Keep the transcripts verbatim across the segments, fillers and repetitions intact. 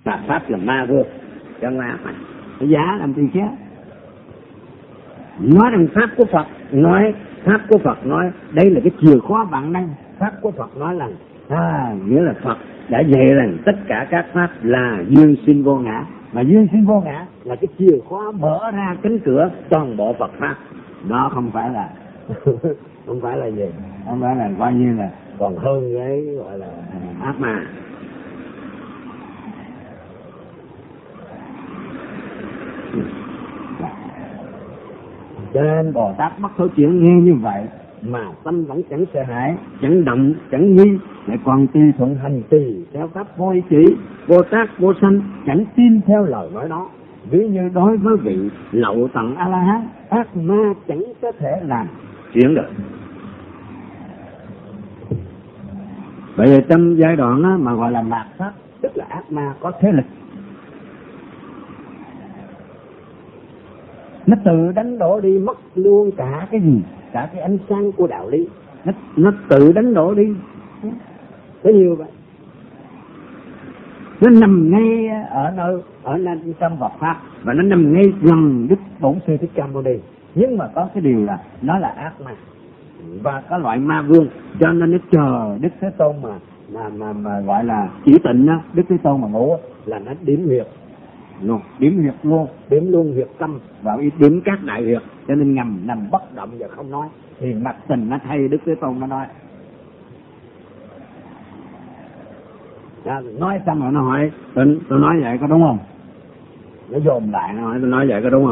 và pháp là ma vương, cho ma mà giá làm gì chứ? Nói rằng pháp của Phật, nói pháp của Phật nói đây là cái chìa khóa vạn năng. Pháp của Phật nói rằng à, nghĩa là Phật đã dạy rằng tất cả các pháp là duyên sinh vô ngã, mà duyên sinh vô ngã là cái chìa khóa mở ra cánh cửa toàn bộ Phật pháp. Đó không phải là không phải là gì, không phải là coi như là còn hơn cái gọi là ác ma. Cho nên Bồ Tát Bất Thối Chuyển nghe như vậy mà tâm vẫn chẳng sợ hãi, chẳng động, chẳng nghi, lại còn tùy thuận hành trì theo pháp vô ý chỉ. Bồ Tát vô sanh chẳng tin theo lời nói đó. Ví như đối với vị lậu tận A La Hán, ác ma chẳng có thể làm chuyển được. Vậy thì trong giai đoạn đó mà gọi là mạt pháp, tức là ác ma có thế lực, nó tự đánh đổ đi, mất luôn cả cái gì, cả cái ánh sáng của đạo lý. Nó, nó tự đánh đổ đi, có nhiều vậy. Nó nằm ngay ở nơi ở nơi trong Phật pháp, và nó nằm ngay gần Đức Bổn Sư Thích Ca Mâu Ni. Nhưng mà có cái điều là nó là ác ma và có loại ma vương, cho nên nó chờ Đức Thế Tôn mà mà mà, mà gọi là chỉ tịnh á, Đức Thế Tôn mà ngủ là nó điểm huyệt luôn, điểm huyệt luôn, điểm luôn huyệt tâm và điểm các đại huyệt, cho nên ngầm nằm bất động và không nói. Thì mặt tình nó thay Đức Thế Tôn nó nói. Đó, nói xong rồi nó hỏi tôi, tôi nói vậy có đúng không? Nó dồn lại nó hỏi tôi nói vậy có đúng không?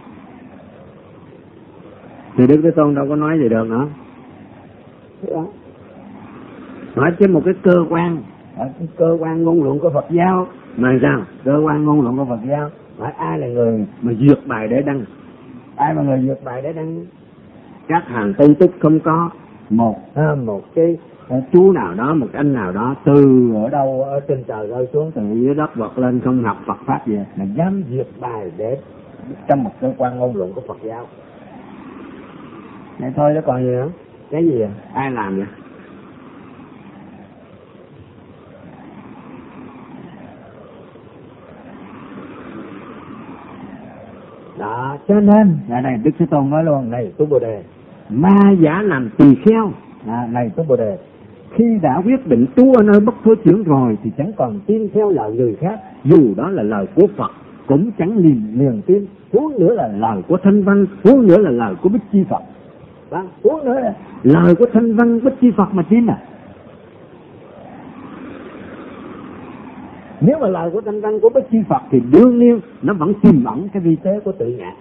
Thì Đức Thế Tôn đâu có nói gì được nữa. Đó. Nói chứ một cái cơ quan, cái cơ quan ngôn luận của Phật giáo mà sao? Cơ quan ngôn luận của Phật giáo hỏi ai là người mà duyệt bài để đăng? Ai là người duyệt bài để đăng? Các hàng tu túc không có một à, một cái chú nào đó, một anh nào đó từ ở đâu ở trên trời rơi xuống, từ dưới đất vọt lên, không học Phật pháp gì mà dám duyệt bài để trong một cơ quan ngôn luận của Phật giáo. Vậy thôi đó còn gì nữa? Cái gì à? Ai làm vậy? Đó, cho nên ngày này Đức Thế Tôn nói luôn, này Tu Bồ Đề, ma giả làm tỳ kheo. À, này Tu Bồ Đề, khi đã quyết định tu ở nơi Bất Thối Chuyển rồi thì chẳng còn tin theo lời người khác, dù đó là lời của Phật cũng chẳng liền liền tin. Huống nữa là lời của Thanh Văn, huống nữa là lời của Bích Chi Phật. Đó, huống nữa là lời của Thanh Văn, Bích Chi Phật mà tin à? Nếu mà lời của Thanh Văn của Bích Chi Phật thì đương nhiên nó vẫn tiềm ẩn cái vi tế của tự ngã.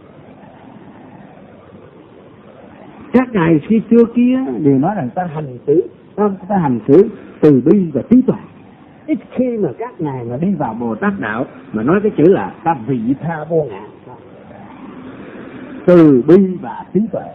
Các ngài khi xưa kia đều nói rằng ta hành xử, ta, ta hành xử từ bi và trí tuệ. Ít khi mà các ngài mà đi vào Bồ Tát đạo mà nói cái chữ là ta vị tha vô ngã, từ bi và trí tuệ.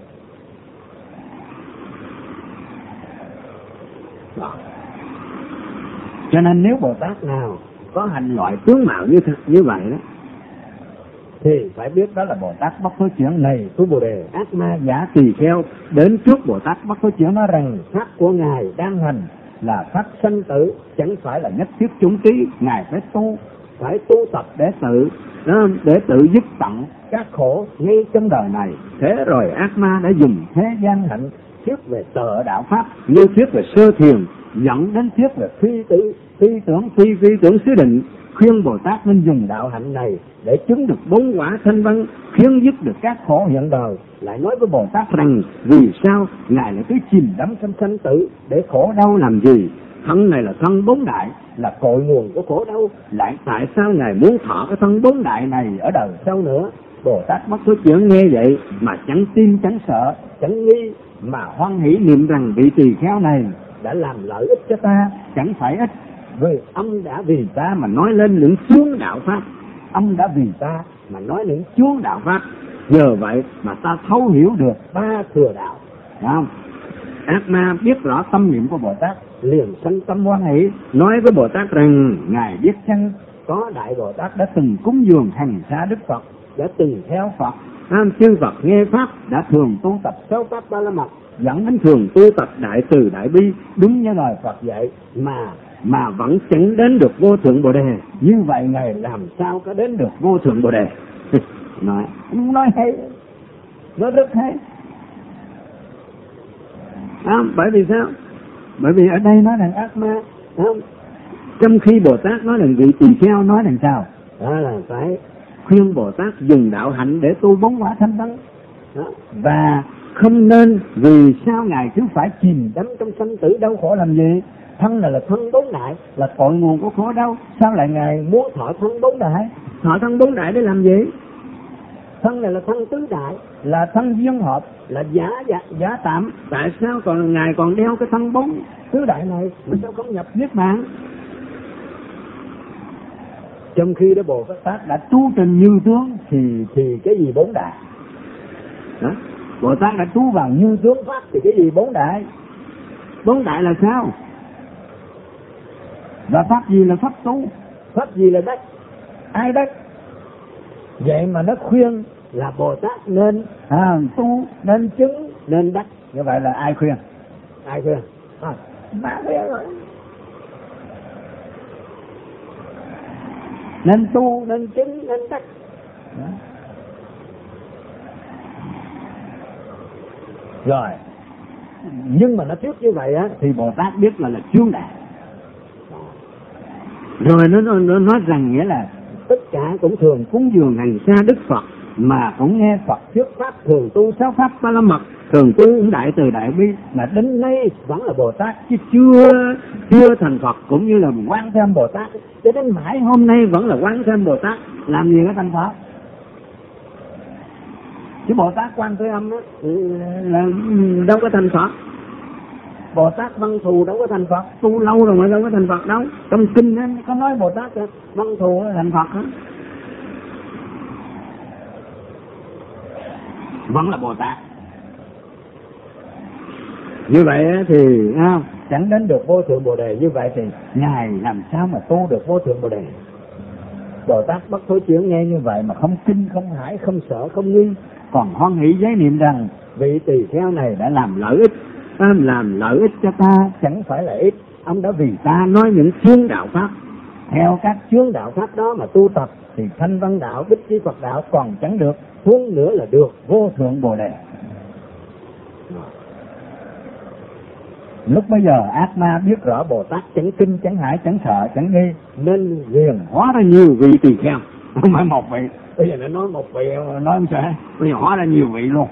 Đó. Cho nên nếu Bồ Tát nào có hành loại tướng mạo như như vậy đó thì phải biết đó là Bồ Tát Bất Thối Chuyển. Này Tu Bồ Đề, ác ma giả tỳ kheo đến trước Bồ Tát Bất Thối Chuyển nói rằng pháp của ngài đang hành là pháp sanh tử, chẳng phải là nhất thiết chúng trí. Ngài phải tu, phải tu tập để tự để tự dứt tận các khổ ngay trong đời này. Thế rồi ác ma đã dùng thế gian hạnh thuyết về tợ đạo pháp, như thuyết về sơ thiền, dẫn đến thuyết về phi tử phi tưởng phi phi tưởng xứ định, khuyên Bồ Tát nên dùng đạo hạnh này để chứng được bốn quả thanh văn, khiến dứt được các khổ hiện đời. Lại nói với Bồ Tát rằng vì sao ngài lại cứ chìm đắm trong sanh tử, để khổ đau làm gì? Thân này là thân bốn đại, là cội nguồn của khổ đau. Lại tại sao ngài muốn thọ cái thân bốn đại này ở đời sau nữa? Bồ Tát Bất Thối Chuyển nghe vậy mà chẳng tin, chẳng sợ, chẳng nghi, mà hoan hỷ niệm rằng vị tỳ kheo này đã làm lợi ích cho ta, chẳng phải ích. Vì ông đã vì ta mà nói lên những chướng đạo pháp, ông đã vì ta mà nói những chướng đạo pháp. Nhờ vậy mà ta thấu hiểu được ba thừa đạo. Đúng không? Ác ma biết rõ tâm niệm của Bồ Tát, liền sanh tâm hoan hỷ, nói với Bồ Tát rằng ngài biết chăng có đại Bồ Tát đã từng cúng dường hành xa Đức Phật, đã từng theo Phật, am chư Phật nghe pháp, đã thường tu tập sáu pháp ba la mật, dẫn đến thường tu tập đại từ đại bi, đúng như lời Phật dạy, mà mà vẫn chẳng đến được vô thượng Bồ Đề. Như vậy Ngài làm sao có đến được vô thượng Bồ Đề? Nói, nói hay, nói rất hay. À, bởi vì sao? Bởi vì ở đây nói rằng ác ma, không? Trong khi Bồ Tát nói rằng vị tỳ kheo nói rằng sao? Đó là phải khuyên Bồ Tát dùng đạo hạnh để tu bốn quả thanh tấn. Và không nên vì sao Ngài cứ phải chìm đắm trong sanh tử đau khổ làm gì? Thân này là thân bốn đại, là cội nguồn của khổ đau. Sao lại Ngài muốn thọ thân bốn đại? Thọ thân bốn đại để làm gì? Thân này là thân tứ đại, là thân duyên hợp, là giả giả, giả tạm. Tại sao còn Ngài còn đeo cái thân bốn tứ đại này mà sao không nhập niết bàn? Trong khi đó Bồ Tát đã tu trình như tướng thì thì cái gì bốn đại? Đó. Bồ Tát đã tu vào như tướng pháp thì cái gì bốn đại? Bốn đại là sao? Và pháp gì là pháp tu? Pháp gì là đắc? Ai đắc? Vậy mà nó khuyên là Bồ Tát nên à, tu, nên chứng, nên đắc. Như vậy là ai khuyên? Ai khuyên? À, má khuyên rồi. Nên tu, nên chứng, nên đắc. Đó. Rồi, nhưng mà nó thuyết như vậy á thì Bồ Tát biết là là chướng đại. Rồi nó, nó, nó nói rằng nghĩa là tất cả cũng thường cúng dường hành xa Đức Phật, mà cũng nghe Phật thuyết pháp, thường tu sáu pháp ba la mật, thường tu đại từ đại bi, mà đến nay vẫn là Bồ Tát chứ chưa chưa thành Phật, cũng như là Quan Thế Âm Bồ Tát. Cho đến mãi hôm nay vẫn là Quan Thế Âm Bồ Tát, làm gì có thành Phật? Chứ Bồ Tát Quan Thế Âm á là đâu có thành Phật. Bồ Tát Văn Thù đâu có thành Phật, tu lâu rồi mà đâu có thành Phật đâu. Trong kinh á có nói Bồ Tát Văn Thù thành Phật á. Vẫn là Bồ Tát. Như vậy thì à, chẳng đến được vô thượng Bồ Đề. Như vậy thì Ngài làm sao mà tu được vô thượng Bồ Đề? Bồ Tát Bất Thối Chuyển nghe như vậy mà không kinh, không hải, không sợ, không nghi, còn hoan hỷ giới niệm rằng vị tỳ kheo này đã làm lợi ích, làm lợi ích cho ta, chẳng phải là ít. Ông đã vì ta nói những chướng đạo pháp, theo các chướng đạo pháp đó mà tu tập thì thanh văn đạo, bích chi Phật đạo còn chẳng được, huống nữa là được vô thượng Bồ Đề. Lúc bây giờ ác ma biết rõ Bồ Tát chẳng kinh, chẳng hải, chẳng sợ, chẳng nghi, nên liền hóa ra nhiều vị tỳ kheo, không phải một vị. Bây giờ nó nói một vị, nói không sợ, bây giờ hóa ra nhiều vị luôn.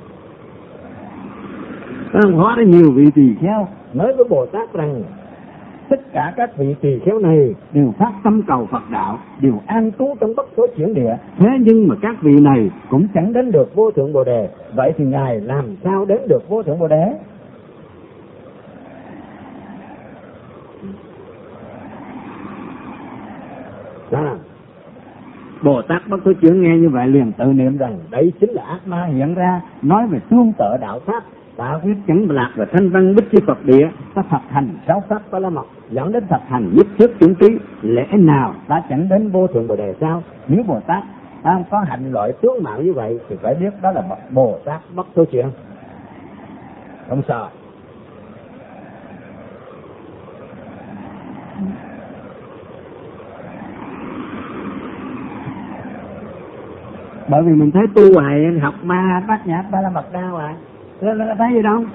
Hóa ra nhiều vị tỳ kheo, nói với Bồ Tát rằng tất cả các vị tỳ kheo này đều phát tâm cầu Phật đạo, đều an trú trong Bất Thối Chuyển địa. Thế nhưng mà các vị này cũng chẳng đến được vô thượng Bồ Đề. Vậy thì Ngài làm sao đến được vô thượng Bồ Đề? Đó. Bồ Tát Bất Thối Chuyển nghe như vậy liền tự niệm rằng đấy chính là ác ma hiện ra, nói về tương tự đạo pháp, tạo quyết chẳng lạc và thanh văn bích chi Phật địa. Ta thực hành sáu pháp ba la mật, dẫn đến thực hành nhất thiết chuyển trí, lẽ nào ta chẳng đến vô thượng Bồ Đề sao? Nếu Bồ Tát ta có hành loại tướng mạo như vậy thì phải biết đó là Bồ Tát Bất Thối Chuyển, không sợ. Bởi vì mình thấy tu hoài, học ma bát nhã ba la mật đa hoài, nó thấy gì đâu?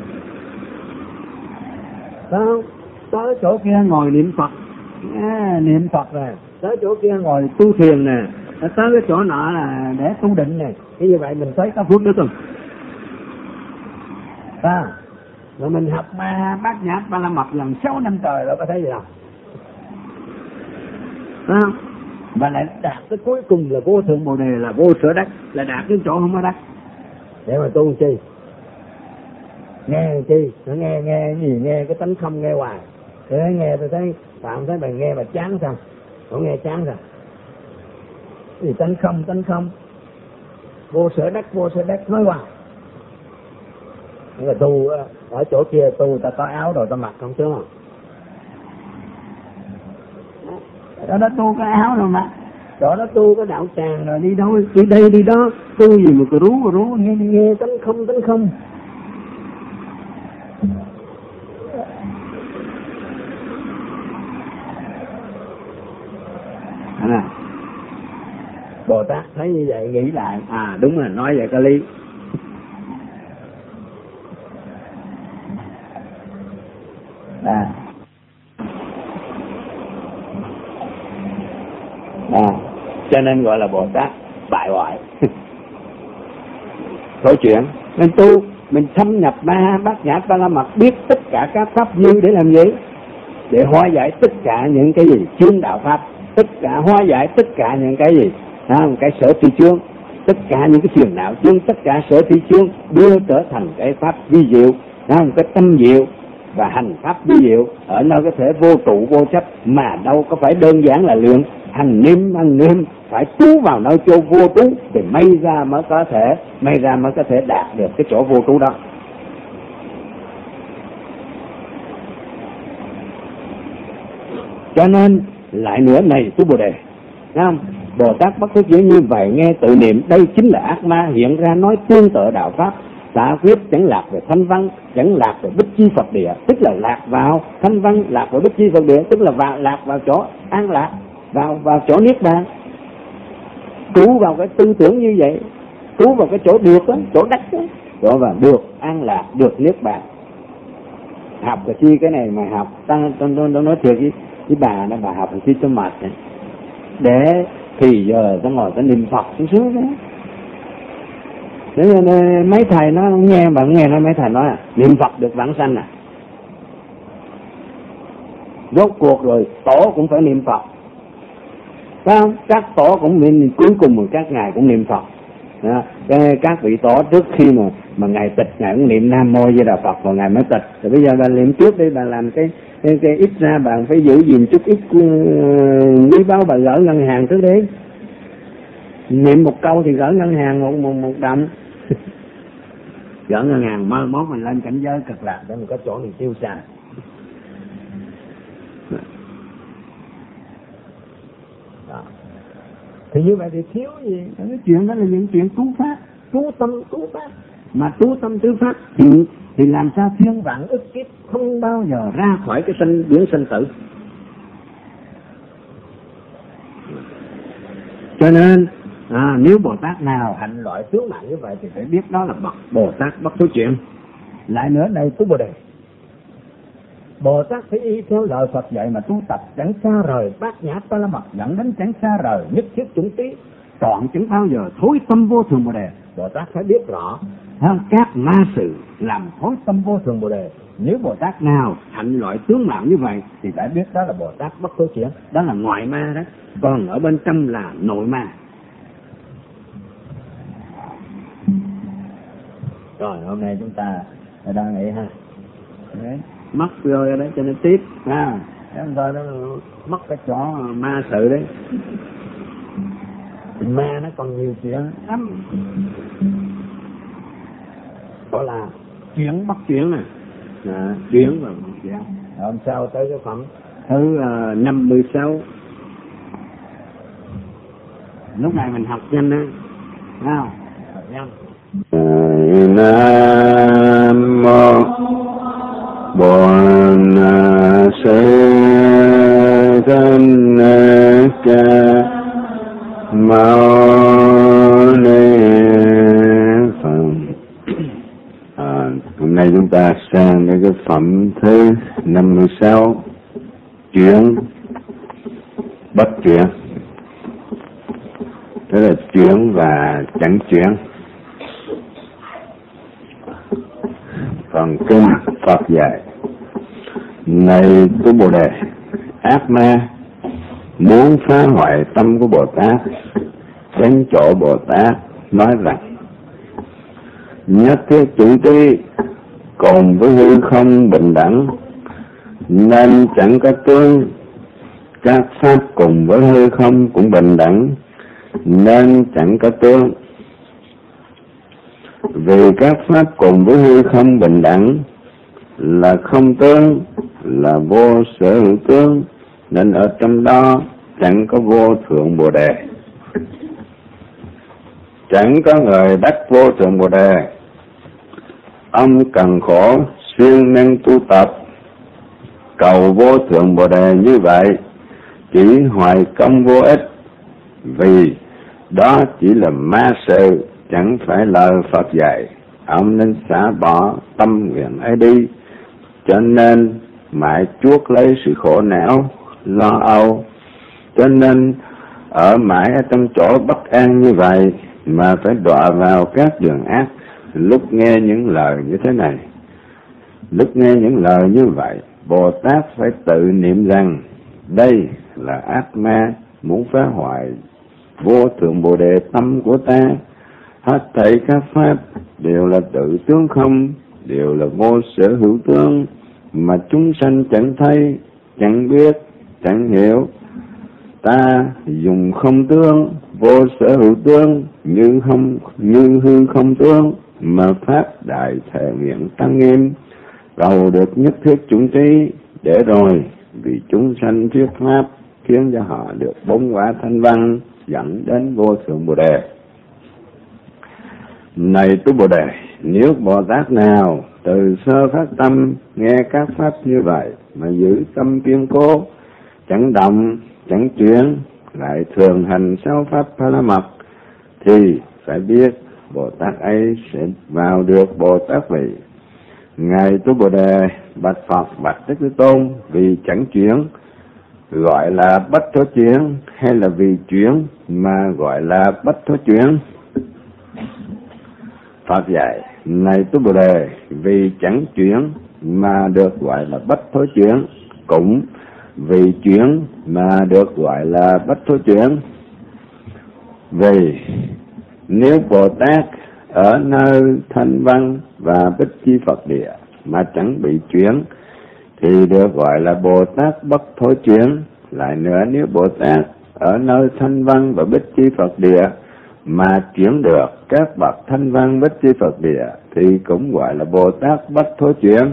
Sao? Tới chỗ kia ngồi niệm Phật, à, niệm Phật rồi, tới chỗ kia ngồi tu thiền nè, tới cái chỗ nọ là để tu định nè. Cái như vậy mình thấy có phước đức không? Sao? Rồi mình học ma bát nhã ba la mật lần sáu năm trời rồi có thấy gì đâu? Sao? Và lại đạt tới cuối cùng là vô thượng Bồ Đề, là vô sở đắc, là đạt đến chỗ không có đắc. Để mà tu chi? Nghe chi? Nó nghe nghe gì? Nghe cái tánh không nghe hoài. Thế nghe tôi thấy Phạm thấy bạn nghe mà chán sao? Không nghe chán sao? Thì tánh không, tánh không, vô sở đắc, vô sở đắc nói hoài. Nhưng mà tu ở chỗ kia tu ta có áo rồi ta mặc không chứ không? Đó nó tu cái áo rồi mà, chỗ nó tu cái đạo tràng rồi đi đâu đi đây đi đó, tu gì mà cà rú cà rú, nghe nghe tánh không tánh không. À, Bồ Tát thấy như vậy nghĩ lại, à đúng rồi, nói vậy có lý. À, à, cho nên gọi là Bồ Tát bại hoại. Câu chuyện nên tu mình thâm nhập ba bát nhã ba la mật, biết tất cả các pháp như để làm gì? Để hóa giải tất cả những cái gì chướng đạo pháp, tất cả hóa giải tất cả những cái gì à, cái sở thị chướng, tất cả những cái phiền não chướng, tất cả sở thị chướng đưa trở thành cái pháp vi diệu, à, cái tâm diệu và hành pháp vi diệu ở nơi có thể vô trụ vô chấp, mà đâu có phải đơn giản là luyện hành niệm hành niệm, phải trú vào nơi chỗ vô trú thì may ra mới có thể may ra mới có thể đạt được cái chỗ vô trú đó. Cho nên lại nữa này tu Bồ Đề, thấy không? Bồ Tát Bất Thối Chuyển như vậy nghe tự niệm, đây chính là ác ma hiện ra nói tương tự đạo pháp. Xả quyết chẳng lạc về thanh văn, chẳng lạc về bích chi Phật địa, tức là lạc vào thanh văn, lạc vào bích chi Phật địa, tức là vào, lạc vào chỗ an lạc, vào vào chỗ niết bàn. Trú vào cái tư tưởng như vậy, trú vào cái chỗ được đó, chỗ đắc đó, chỗ vào được an lạc, được niết bàn. Học cái chi cái này mà học, ta tôi nói thiệt với với bà đó, bà học cái chi cho mệt này. Để thì giờ ta ngồi ta niệm Phật xuống xuống đó. Thế nên mấy thầy nó nghe, bạn nghe nó mấy thầy nói à, niệm Phật được vãng sanh à. Rốt cuộc rồi tổ cũng phải niệm Phật, phải không? Các tổ cũng niệm, cuối cùng rồi các ngài cũng niệm Phật. Đó. Các vị tổ trước khi mà mà ngài tịch ngài cũng niệm Nam Mô Di Đà Phật rồi ngài mới tịch. Rồi bây giờ bà niệm trước đi, bà làm cái cái, cái ít ra bạn phải giữ gìn chút ít quý uh, báu, bà gửi ngân hàng trước đi. Niệm một câu thì gửi ngân hàng một một, một đồng. Gửi ngân hàng mai mốt mình lên cảnh giới cực lạc để mình có chỗ mình tiêu xài. Đó. Thì như vậy thì thiếu gì? Cái chuyện đó là những chuyện tú pháp, tú tâm tú pháp. Mà tú tâm tú pháp thì, thì làm sao thiên vạn ức kiếp không bao giờ ra khỏi cái sanh biến sanh tử. Cho nên à, nếu Bồ Tát nào hành loại tướng mạng như vậy thì phải biết đó là bậc Bồ Tát Bất Thối Chuyển. Lại nữa đây tu Bồ Đề, Bồ Tát phải y theo lời Phật dạy mà tu tập, chẳng xa rời bát nhã ba la mật, dẫn đến chẳng xa rời nhất thiết chủng tí, chọn chẳng bao giờ thối tâm vô thường Bồ Đề. Bồ Tát phải biết rõ các ma sự làm thối tâm vô thường Bồ Đề. Nếu Bồ Tát nào hành loại tướng mạo như vậy thì phải biết đó là Bồ Tát Bất Thối Chuyển, đó là ngoại ma đó, còn ở bên trong là nội ma. Rồi hôm nay chúng ta đang nghĩ ha, đấy, mất rồi ở đấy cho nên tiếp ha, em rồi đó mất cái chỗ ma sự đấy. Ma nó còn nhiều chuyện lắm, gọi là chuyển bất chuyển nè, à, chuyển và bất chuyển. Hôm sau tới cái phẩm thứ uh, năm mươi sáu. Lúc này mình học nhanh á, nào, học nhanh. Nam mô Bổn Sư Thích Ca Mâu Ni Phật. À, hôm nay chúng ta sang đến cái phẩm thứ năm mươi sáu, chuyển bất chuyển, tức là chuyển và chẳng chuyển. Phần kinh Phật dạy: này tu Bồ Đề, ác ma muốn phá hoại tâm của Bồ Tát, đến chỗ Bồ Tát nói rằng nhất thiết chủng tí cùng với hư không bình đẳng, nên chẳng có tướng. Các pháp cùng với hư không cũng bình đẳng, nên chẳng có tướng. Vì các pháp cùng với hư không bình đẳng là không tướng, là vô sở hữu tướng, nên ở trong đó chẳng có vô thượng Bồ Đề. Chẳng có người đắc vô thượng Bồ Đề. Ông cần khổ siêng năng tu tập cầu vô thượng Bồ Đề như vậy chỉ hoài công vô ích, vì đó chỉ là ma sự, chẳng phải lời Phật dạy. Ông nên xả bỏ tâm nguyện ấy đi, cho nên mãi chuốc lấy sự khổ não, lo âu, cho nên ở mãi ở trong chỗ bất an như vậy, mà phải đọa vào các đường ác. Lúc nghe những lời như thế này, lúc nghe những lời như vậy, Bồ Tát phải tự niệm rằng đây là ác ma muốn phá hoại vô thượng Bồ Đề tâm của ta. Hết thảy các pháp đều là tự tướng không, đều là vô sở hữu tướng, mà chúng sanh chẳng thấy, chẳng biết, chẳng hiểu. Ta dùng không tướng, vô sở hữu tướng, như không như hư không tướng, mà pháp đại thể nguyện tăng nghiêm, cầu được nhất thiết chủng trí, để rồi vì chúng sanh thuyết pháp khiến cho họ được bốn quả thanh văn, dẫn đến vô thượng Bồ Đề. Này tu Bồ Đề, nếu Bồ Tát nào từ sơ phát tâm nghe các pháp như vậy mà giữ tâm kiên cố, chẳng động, chẳng chuyển, lại thường hành sáu pháp Phala Mật, thì phải biết Bồ Tát ấy sẽ vào được Bồ Tát vị. Ngài tu Bồ Đề bạch Phật, bạch Đức Thế Tôn, vì chẳng chuyển gọi là bất thối chuyển, hay là vì chuyển mà gọi là bất thối chuyển? Phật dạy: này tu Bồ Đề, vì chẳng chuyển mà được gọi là bất thối chuyển, cũng vì chuyển mà được gọi là bất thối chuyển. Vì nếu Bồ Tát ở nơi Thanh Văn và Bích Chi Phật Địa mà chẳng bị chuyển, thì được gọi là Bồ Tát bất thối chuyển. Lại nữa, nếu Bồ Tát ở nơi Thanh Văn và Bích Chi Phật Địa mà chuyển được các bậc Thanh Văn Bích Chi Phật Địa, thì cũng gọi là Bồ Tát bất thối chuyển.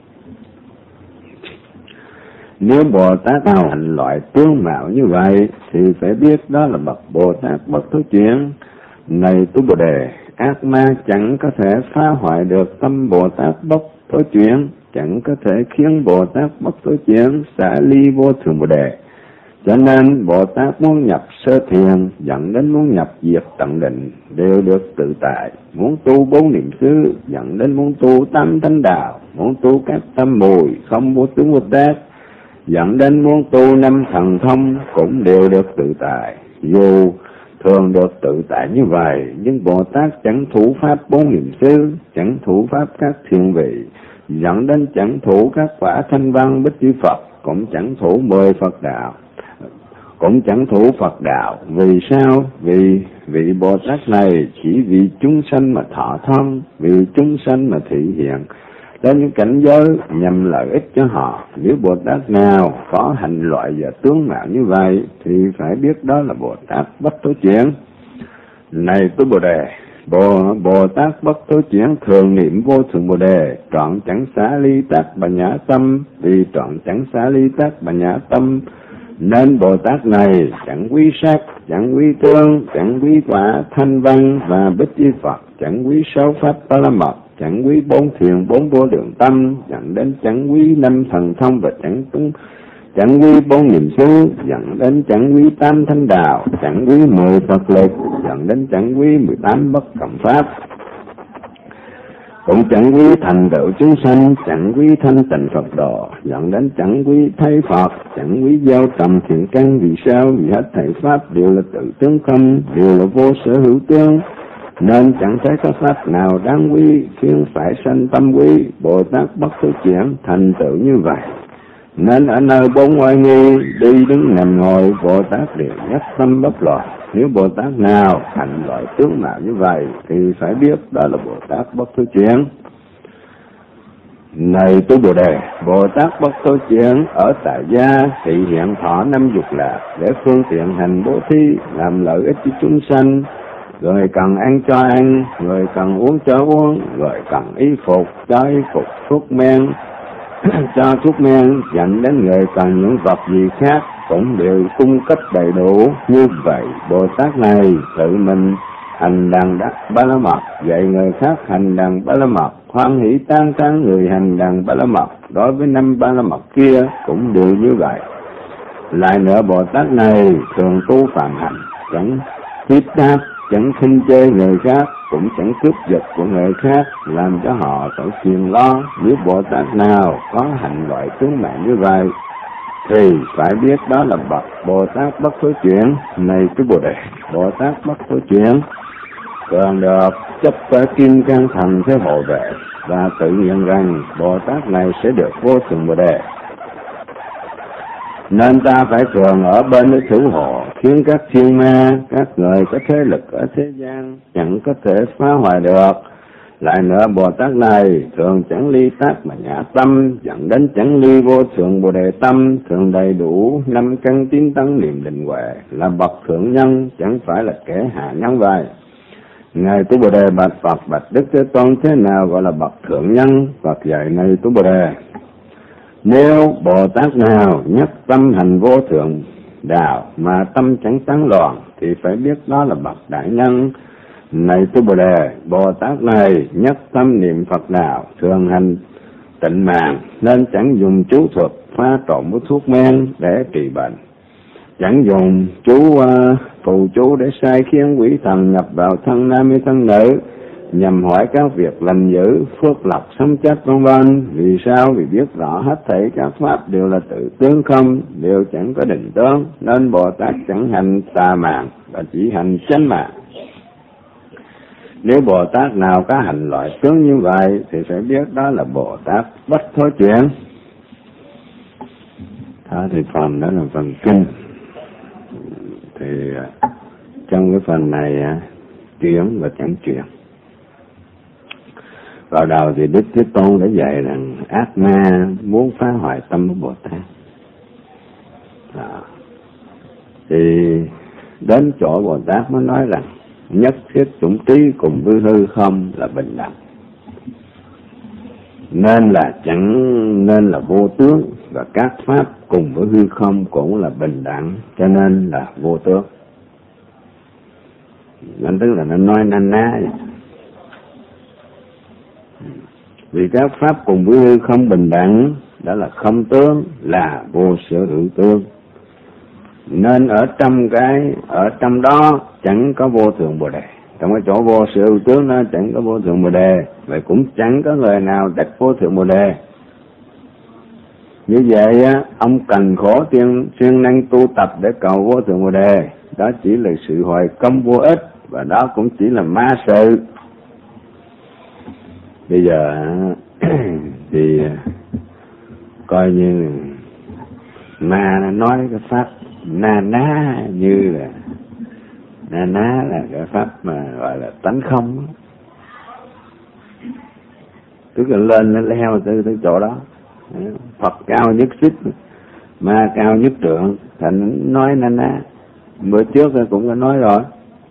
Nếu Bồ Tát nào hành loại tướng mạo như vậy, thì phải biết đó là bậc Bồ Tát bất thối chuyển. Này tu Bồ Đề, ác ma chẳng có thể phá hoại được tâm Bồ Tát bất thối chuyển, chẳng có thể khiến Bồ Tát bất thối chuyển xả ly vô thượng Bồ Đề. Cho nên Bồ Tát muốn nhập sơ thiền, dẫn đến muốn nhập diệt tận định, đều được tự tại. Muốn tu bốn niệm xứ, dẫn đến muốn tu tam thanh đạo. Muốn tu các tâm mùi không vô tướng Bồ Tát, dẫn đến muốn tu năm thần thông, cũng đều được tự tại. Dù thường được tự tại như vậy, nhưng Bồ Tát chẳng thủ pháp bốn niệm xứ, chẳng thủ pháp các thiền vị, dẫn đến chẳng thủ các quả Thanh Văn Bích Chi Phật, cũng chẳng thủ mười Phật đạo, cũng chẳng thủ Phật đạo. Vì sao? Vì vị Bồ Tát này chỉ vì chúng sanh mà thọ thông, vì chúng sanh mà thị hiện đến những cảnh giới nhằm lợi ích cho họ. Nếu Bồ Tát nào có hành loại và tướng mạo như vậy, thì phải biết đó là Bồ Tát bất thối chuyển. Này tu Bồ Đề, Bồ, Bồ Tát bất thối chuyển thường niệm vô thượng Bồ Đề, trọn chẳng xá ly tác bà nhã tâm. Vì trọn chẳng xá ly tác bà nhã tâm, nên Bồ Tát này chẳng quý sắc, chẳng quý tương, chẳng quý quả Thanh Văn và Bích Chi Phật, chẳng quý sáu pháp Phala Mật, chẳng quý bốn thiền bốn vô lượng tâm, dẫn đến chẳng quý năm thần thông, và chẳng chẳng quý bốn niệm xứ, dẫn đến chẳng quý tam thanh đạo, chẳng quý mười Phật lực, dẫn đến chẳng quý mười tám bất cộng pháp, cũng chẳng quý thành tựu chúng sanh, chẳng quý thanh tịnh Phật độ, dẫn đến chẳng quý thấy Phật, chẳng quý gieo trồng thiện căn. Vì sao? Vì hết thảy pháp đều là tự tướng không, đều là vô sở hữu tướng, nên chẳng thấy có pháp nào đáng quý khiến phải sanh tâm quý. Bồ Tát bất thối chuyển thành tựu như vậy, nên ở nơi bốn oai nghi, đi đứng nằm ngồi, Bồ Tát đều nhất tâm bất loạn. Nếu Bồ Tát nào hành loại tướng mạo như vậy, thì phải biết đó là Bồ Tát bất thối chuyển. Này tu Bồ Đề, Bồ Tát bất thối chuyển ở tại gia thị hiện thọ năm dục lạc, để phương tiện hành bố thí, làm lợi ích cho chúng sanh. Người cần ăn cho ăn, người cần uống cho uống, người cần y phục cho y phục, thuốc men cho thuốc men, dẫn đến người cần những vật gì khác cũng đều cung cấp đầy đủ. Như vậy Bồ Tát này tự mình hành đằng đắc Ba La Mật, dạy người khác hành đằng Ba La Mật, hoan hỷ tán thán người hành đằng Ba La Mật. Đối với năm Ba La Mật kia cũng đều như vậy. Lại nữa, Bồ Tát này thường tu phàm hành, chẳng tiếp đáp, chẳng khinh chê người khác, cũng chẳng cướp giật của người khác, làm cho họ phải phiền lo. Nếu Bồ Tát nào có hành loại tướng mạng như vậy, thì phải biết đó là bậc Bồ Tát bất thối chuyển. Này cái Bồ Đề, Bồ Tát bất thối chuyển thường được chấp với kim cang thần thế hộ vệ, và tự nhận rằng Bồ Tát này sẽ được vô thượng Bồ Đề. Nên ta phải thường ở bên để thủ hộ, khiến các thiên ma, các người có thế lực ở thế gian chẳng có thể phá hoại được. Lại nữa, Bồ Tát này thường chẳng ly tác mà nhã tâm, dẫn đến chẳng ly vô thượng Bồ Đề tâm, thường đầy đủ năm căn tín tấn niệm định huệ, là bậc thượng nhân, chẳng phải là kẻ hạ nhân vậy. Ngài Tu Bồ Đề bạch Phật: bạch Đức Thế Tôn, thế nào gọi là bậc thượng nhân? Phật dạy: này Tu Bồ Đề, nếu Bồ Tát nào nhất tâm hành vô thượng đạo mà tâm chẳng tán loạn, thì phải biết đó là bậc đại nhân. Này Tu Bồ Đề, Bồ Tát này nhất tâm niệm Phật đạo, thường hành tịnh mạng, nên chẳng dùng chú thuật pha trộn với thuốc men để trị bệnh, chẳng dùng chú uh, phù chú để sai khiến quỷ thần nhập vào thân nam hay thân nữ, nhằm hỏi các việc lành dữ, phước lộc, sống chết vân vân. Vì sao? Vì biết rõ hết thảy các pháp đều là tự tướng không, đều chẳng có định tướng, nên Bồ Tát chẳng hành tà mạng và chỉ hành chánh mạng. Nếu Bồ Tát nào có hành loại tướng như vậy, thì phải biết đó là Bồ Tát bất thối chuyển. Đó thì phần đó là phần kinh. Thì trong cái phần này chuyển và chẳng chuyển. Vào đầu thì Đức Thế Tôn đã dạy rằng ác ma muốn phá hoại tâm của Bồ Tát. Đó. Thì đến chỗ Bồ Tát mới nói rằng nhất thiết chủng trí cùng với hư không là bình đẳng, nên là chẳng nên là vô tướng, và các pháp cùng với hư không cũng là bình đẳng, cho nên là vô tướng. Nên tức là nó nói na ná vậy. Vì các pháp cùng với hư không bình đẳng, đó là không tướng, là vô sở hữu tướng, nên ở trong cái ở trong đó chẳng có vô thượng Bồ Đề. Trong cái chỗ vô sở hữu tướng nó chẳng có vô thượng Bồ Đề, vậy cũng chẳng có người nào đắc vô thượng Bồ Đề. Như vậy á, ông cần khổ tiên siêng năng tu tập để cầu vô thượng Bồ Đề, đó chỉ là sự hoài công vô ích, và đó cũng chỉ là ma sự. Bây giờ thì coi như ma nó nói cái pháp na ná như là na ná là cái pháp mà gọi là tánh không, tức là lên nó leo tới tới chỗ đó. Phật cao nhất xích, ma cao nhất trượng, thành nói na ná. Bữa trước cũng có nói rồi.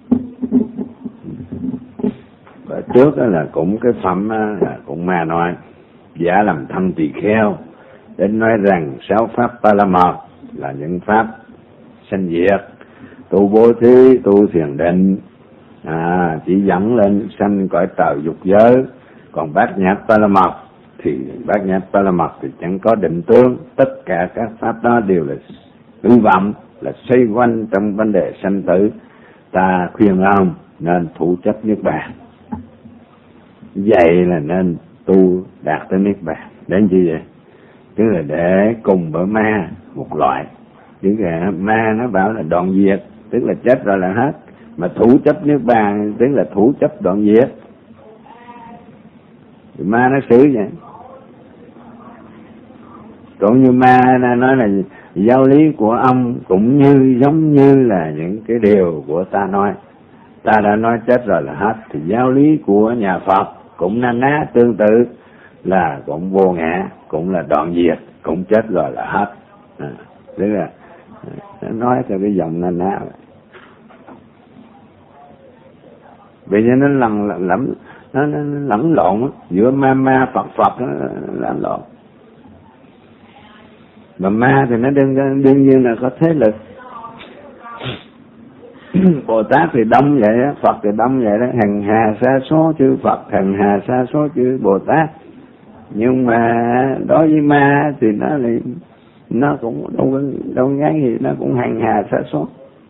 Bữa trước là cũng cái phẩm là cũng ma nói giả làm thân tỳ kheo, đến nói rằng sáu pháp ba la mật là những pháp sanh diệt, tu bố thí, tu thiền định, à, chỉ dẫn lên sanh cõi trời dục giới. Còn bát nhã ba la mật thì bát nhã ba la mật thì chẳng có định tướng, tất cả các pháp đó đều là hư vọng, là xoay quanh trong vấn đề sanh tử. Ta khuyên ông nên thủ chấp niết bàn, vậy là nên tu đạt tới niết bàn. Đến chi vậy? Tức là để cùng với ma một loại. Chứ là ma nó bảo là đoạn diệt, tức là chết rồi là hết. Mà thủ chấp niết bàn tức là thủ chấp đoạn diệt. Thì ma nó xử vậy. Còn như ma nó nói là giáo lý của ông cũng như giống như là những cái điều của ta nói. Ta đã nói chết rồi là hết, thì giáo lý của nhà Phật cũng na ná tương tự, là cũng vô ngã, cũng là đoạn diệt, cũng chết rồi là hết. À, tức là nó nói theo cái dòng na ná. Vì vậy nó lẫn lẫn nó, nó lẫn lộn giữa ma ma Phật Phật, nó lẫn lộn. Mà ma thì nó đương đương nhiên là có thế lực. Bồ Tát thì đông vậy á, Phật thì đông vậy đó, hằng hà sa số chư Phật, hằng hà sa số chư Bồ Tát. Nhưng mà đối với ma thì nó lại nó cũng đâu đâu nháy gì, nó cũng hành hà sa sót.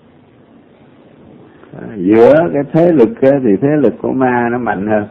Giữa cái thế lực thì thế lực của ma nó mạnh hơn,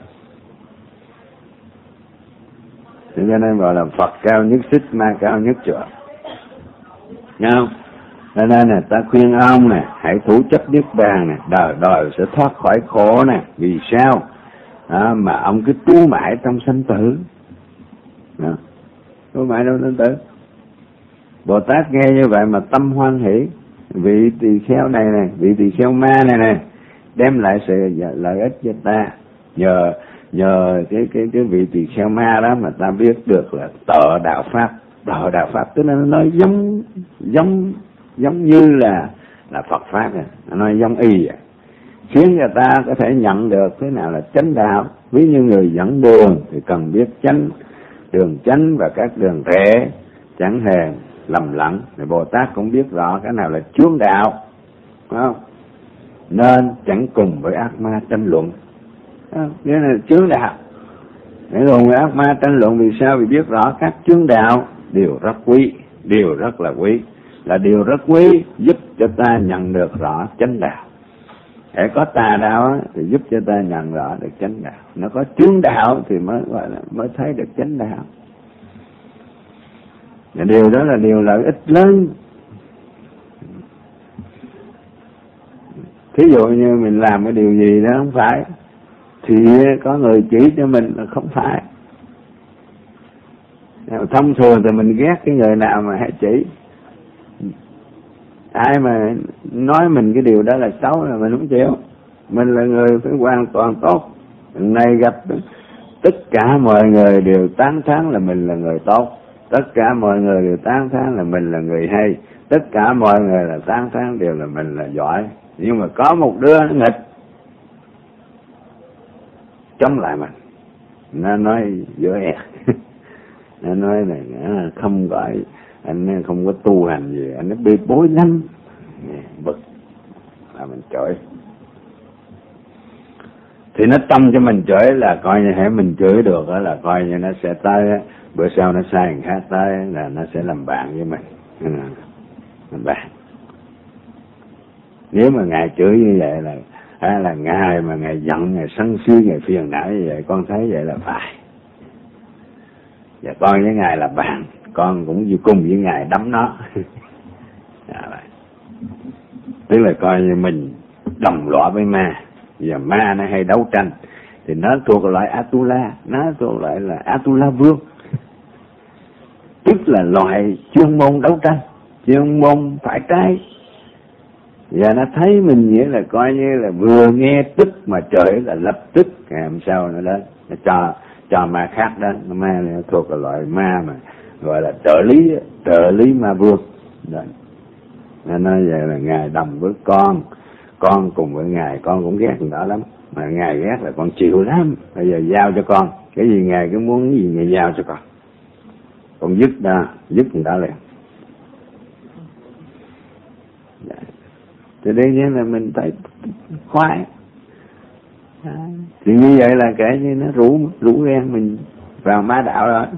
cho nên gọi là Phật cao nhất xích, ma cao nhất chợ, nghe không? Cho nên là ta khuyên ông nè, hãy thủ chấp niết bàn nè, đời đời sẽ thoát khỏi khổ nè. Vì sao? À, mà ông cứ tu mãi trong sanh tử, à, tu mãi trong sanh tử. Bồ Tát nghe như vậy mà tâm hoan hỷ. Vị tỳ kheo này này, vị tỳ kheo ma này này đem lại sự lợi ích cho ta. Nhờ nhờ cái cái cái vị tỳ kheo ma đó mà ta biết được là tợ đạo pháp. Tợ đạo pháp tức là nó nói giống giống giống như là là Phật pháp này, nó nói giống y vậy, khiến người ta có thể nhận được thế nào là chánh đạo. Ví như người dẫn đường thì cần biết chánh đường chánh và các đường rẽ, chẳng hề lầm lẫn. Thì Bồ Tát cũng biết rõ cái nào là chướng đạo, phải không? Nên chẳng cùng với ác ma tranh luận, nghĩa là chướng đạo. Để cùng với ác ma tranh luận vì sao? Vì biết rõ các chướng đạo đều rất quý, đều rất là quý, là điều rất quý, giúp cho ta nhận được rõ chánh đạo. Hễ có tà đạo thì giúp cho ta nhận rõ được chánh đạo. Nó có chướng đạo thì mới gọi là mới thấy được chánh đạo. Và điều đó là điều lợi ích lớn. Thí dụ như mình làm cái điều gì đó không phải, thì có người chỉ cho mình là không phải. Thông thường thì mình ghét cái người nào mà hãy chỉ. Ai mà nói mình cái điều đó là xấu là mình không chịu. Mình là người phải hoàn toàn tốt. Này gặp tất cả mọi người đều tán thán là mình là người tốt, tất cả mọi người đều tán thán là mình là người hay, tất cả mọi người là tán thán đều là mình là giỏi. Nhưng mà có một đứa nó nghịch chống lại mình, nó nói dở ẹt nó nói này không gọi anh không có tu hành gì, anh nó bê bối lắm, bực là mình chửi. Thì nó tâm cho mình chửi là coi như hãy mình chửi được đó, là coi như nó sẽ tới bữa sau nó sai người khác tới là nó sẽ làm bạn với mình, làm bạn. Nếu mà ngài chửi như vậy là à, là ngài mà ngài giận, ngài sân si, ngài phiền não như vậy, con thấy vậy là phải. Và con với ngài là bạn, con cũng cùng với ngài đấm nó. Tức là coi như mình đồng lõa với ma, và ma nó hay đấu tranh thì nó thuộc loại Atula, nó thuộc loại là Atula vương, tức là loại chuyên môn đấu tranh, chuyên môn phải trái. Và nó thấy mình nghĩa là coi như là vừa nghe tức mà trời là lập tức làm sao nó đến, nó cho cho ma khác đến. Ma này thuộc là loại ma mà gọi là trợ lý, trợ lý ma vương. Nó nói vậy là ngài đồng với con, con cùng với ngài, con cũng ghét người đó lắm, mà ngài ghét là con chịu lắm. Bây giờ giao cho con cái gì, ngài cứ muốn cái gì ngài giao cho con, con dứt ra, dứt người đó liền. Thì đương nhiên là mình thấy khoái. Thì như vậy là kể như nó rủ rủ ren mình vào ma đạo rồi.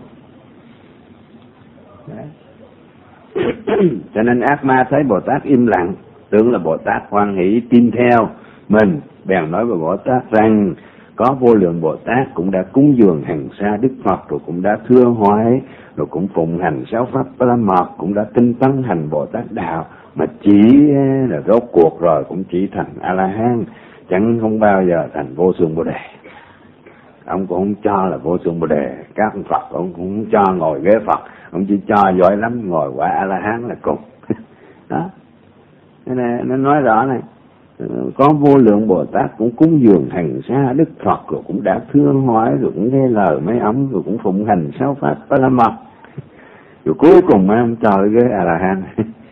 Cho nên ác ma thấy Bồ Tát im lặng, tưởng là Bồ Tát hoan hỷ tin theo mình, bèn nói với Bồ Tát rằng có vô lượng Bồ Tát cũng đã cúng dường hằng sa Đức Phật, rồi cũng đã thưa hỏi, rồi cũng phụng hành sáu pháp Ba Mật, cũng đã tinh tấn hành Bồ Tát đạo, mà chỉ là rốt cuộc rồi cũng chỉ thành A La Hán, chẳng không bao giờ thành Vô Thượng Bồ Đề. Ông cũng không cho là Vô Thượng Bồ Đề, các Phật ông cũng không cho ngồi ghế Phật, ông chỉ cho giỏi lắm ngồi quả A La Hán là cùng. Đó, cái này nó nói rõ này, có vô lượng Bồ Tát cũng cúng dường hằng sa Đức Phật, rồi cũng đã thương hỏi, rồi cũng nghe lời mấy ông, rồi cũng phụng hành sáu pháp Ba La Mật, rồi cuối cùng mấy ông cho cái ghế A La Hán.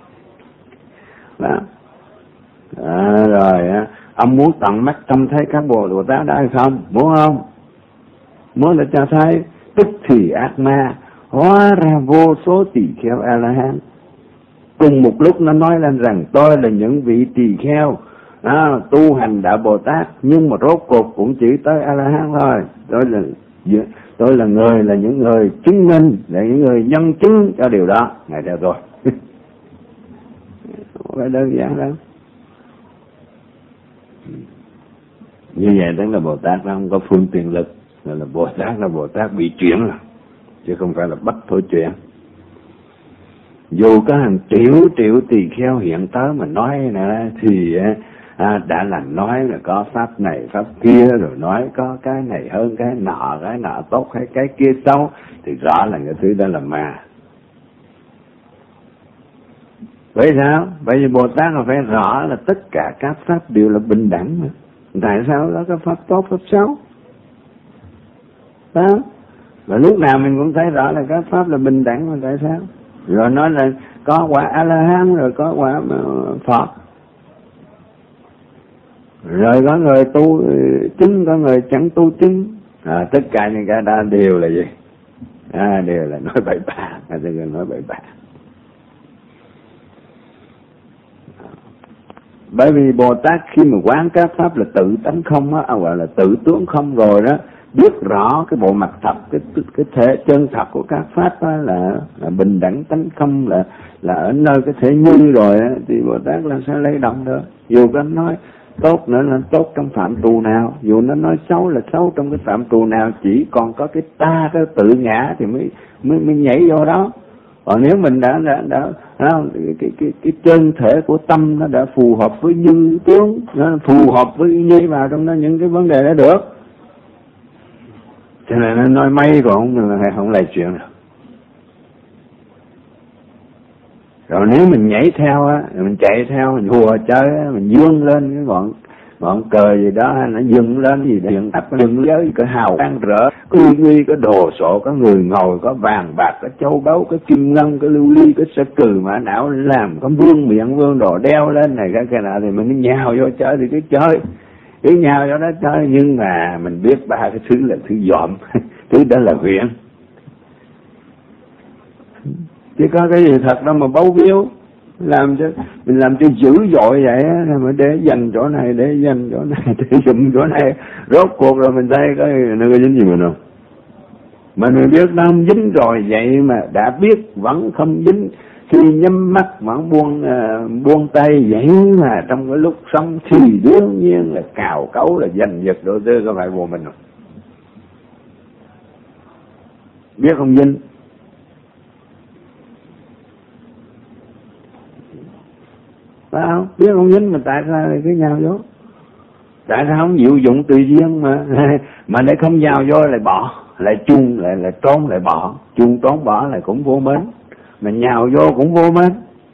Đó. À, rồi á, ông muốn tận mắt trông thấy các Bồ Bồ Tát đó hay không? Muốn không? Muốn để cho thấy, tức thì ác ma hóa ra vô số tỳ kheo A La Hán. Cùng một lúc nó nói lên rằng tôi là những vị tỳ kheo à, tu hành đạo Bồ Tát, nhưng mà rốt cuộc cũng chỉ tới A La Hán thôi. Tôi là Tôi là người, là những người chứng minh, là những người nhân chứng cho điều đó. Ngài theo tôi. Không phải đơn giản đâu. Như vậy tức là Bồ Tát nó không có phương tiện lực, là Bồ Tát là Bồ Tát bị chuyển rồi, chứ không phải là bắt thôi chuyện. Dù có hàng triệu triệu tỳ kheo hiện tới mà nói nè thì à, đã là nói là có pháp này pháp kia, rồi nói có cái này hơn cái nọ, cái nọ tốt hay cái kia xấu, thì rõ là cái thứ đó là ma. Vậy sao? Bởi vì Bồ Tát là phải rõ là tất cả các pháp đều là bình đẳng mà. Tại sao đó có pháp tốt pháp xấu? Đó. Và lúc nào mình cũng thấy rõ là các pháp là bình đẳng, mà tại sao? Rồi nói là có quả A-la-hán, rồi có quả Phật, rồi có người tu chứng, có người chẳng tu chứng. À, tất cả những cái đó đều là gì? À, đều là nói bậy bạ, à, tức là nói bậy bạ. Bởi vì Bồ Tát khi mà quán các pháp là tự tánh không á, gọi là tự tướng không rồi đó, biết rõ cái bộ mặt thật, cái cái thể chân thật của các pháp đó là, là bình đẳng tánh không, là là ở nơi cái thể như rồi á, thì Bồ Tát là sẽ lấy động được. Dù có nói tốt nữa là tốt trong phạm trù nào, dù nó nói xấu là xấu trong cái phạm trù nào, chỉ còn có cái ta, cái tự ngã thì mới mới mới nhảy vô đó. Còn nếu mình đã đã đã, đã cái, cái cái cái chân thể của tâm nó đã phù hợp với như tướng, nó phù hợp với như vào trong đó những cái vấn đề đó được. Cho nên nó nói mấy còn không, không lại chuyện được. Rồi nếu mình nhảy theo á, mình chạy theo, mình hùa chơi á, mình dương lên cái ngọn ngọn cờ gì đó, nó dừng lên gì điện tập dừng giới, có hào quang rỡ, có uy nghi, có đồ sộ, có người ngồi, có vàng bạc, có châu báu, có kim ngân, có lưu ly, có sơ cừ mã não làm, có vương miệng vương đồ đeo lên này cái cái nào thì mình cứ nhào vô chơi thì cứ chơi, cứ nhào vô đó chơi. Nhưng mà mình biết ba cái thứ là thứ dòm, thứ đó là huyện, chứ có cái gì thật đâu mà bấu víu. Làm cho mình làm cho dữ dội vậy á, mà để dành chỗ này, để dành chỗ này, để dùng chỗ này, rốt cuộc rồi mình thấy cái nó có dính gì mình không? Mà mình biết nó không dính rồi, vậy mà đã biết vẫn không dính, khi nhắm mắt vẫn buông uh, buông tay, vậy mà trong cái lúc sống thì đương nhiên là cào cấu, là giành giật đầu tư, có phải bộ mình không? Biết không dính. Phải không? Biết không dính mà tại sao lại cứ nhào vô? Tại sao không dịu dụng tùy duyên mà mà để không nhào vô lại bỏ, lại chung, lại lại trốn, lại bỏ, chung trốn bỏ lại cũng vô mến, mà nhào vô cũng vô mến.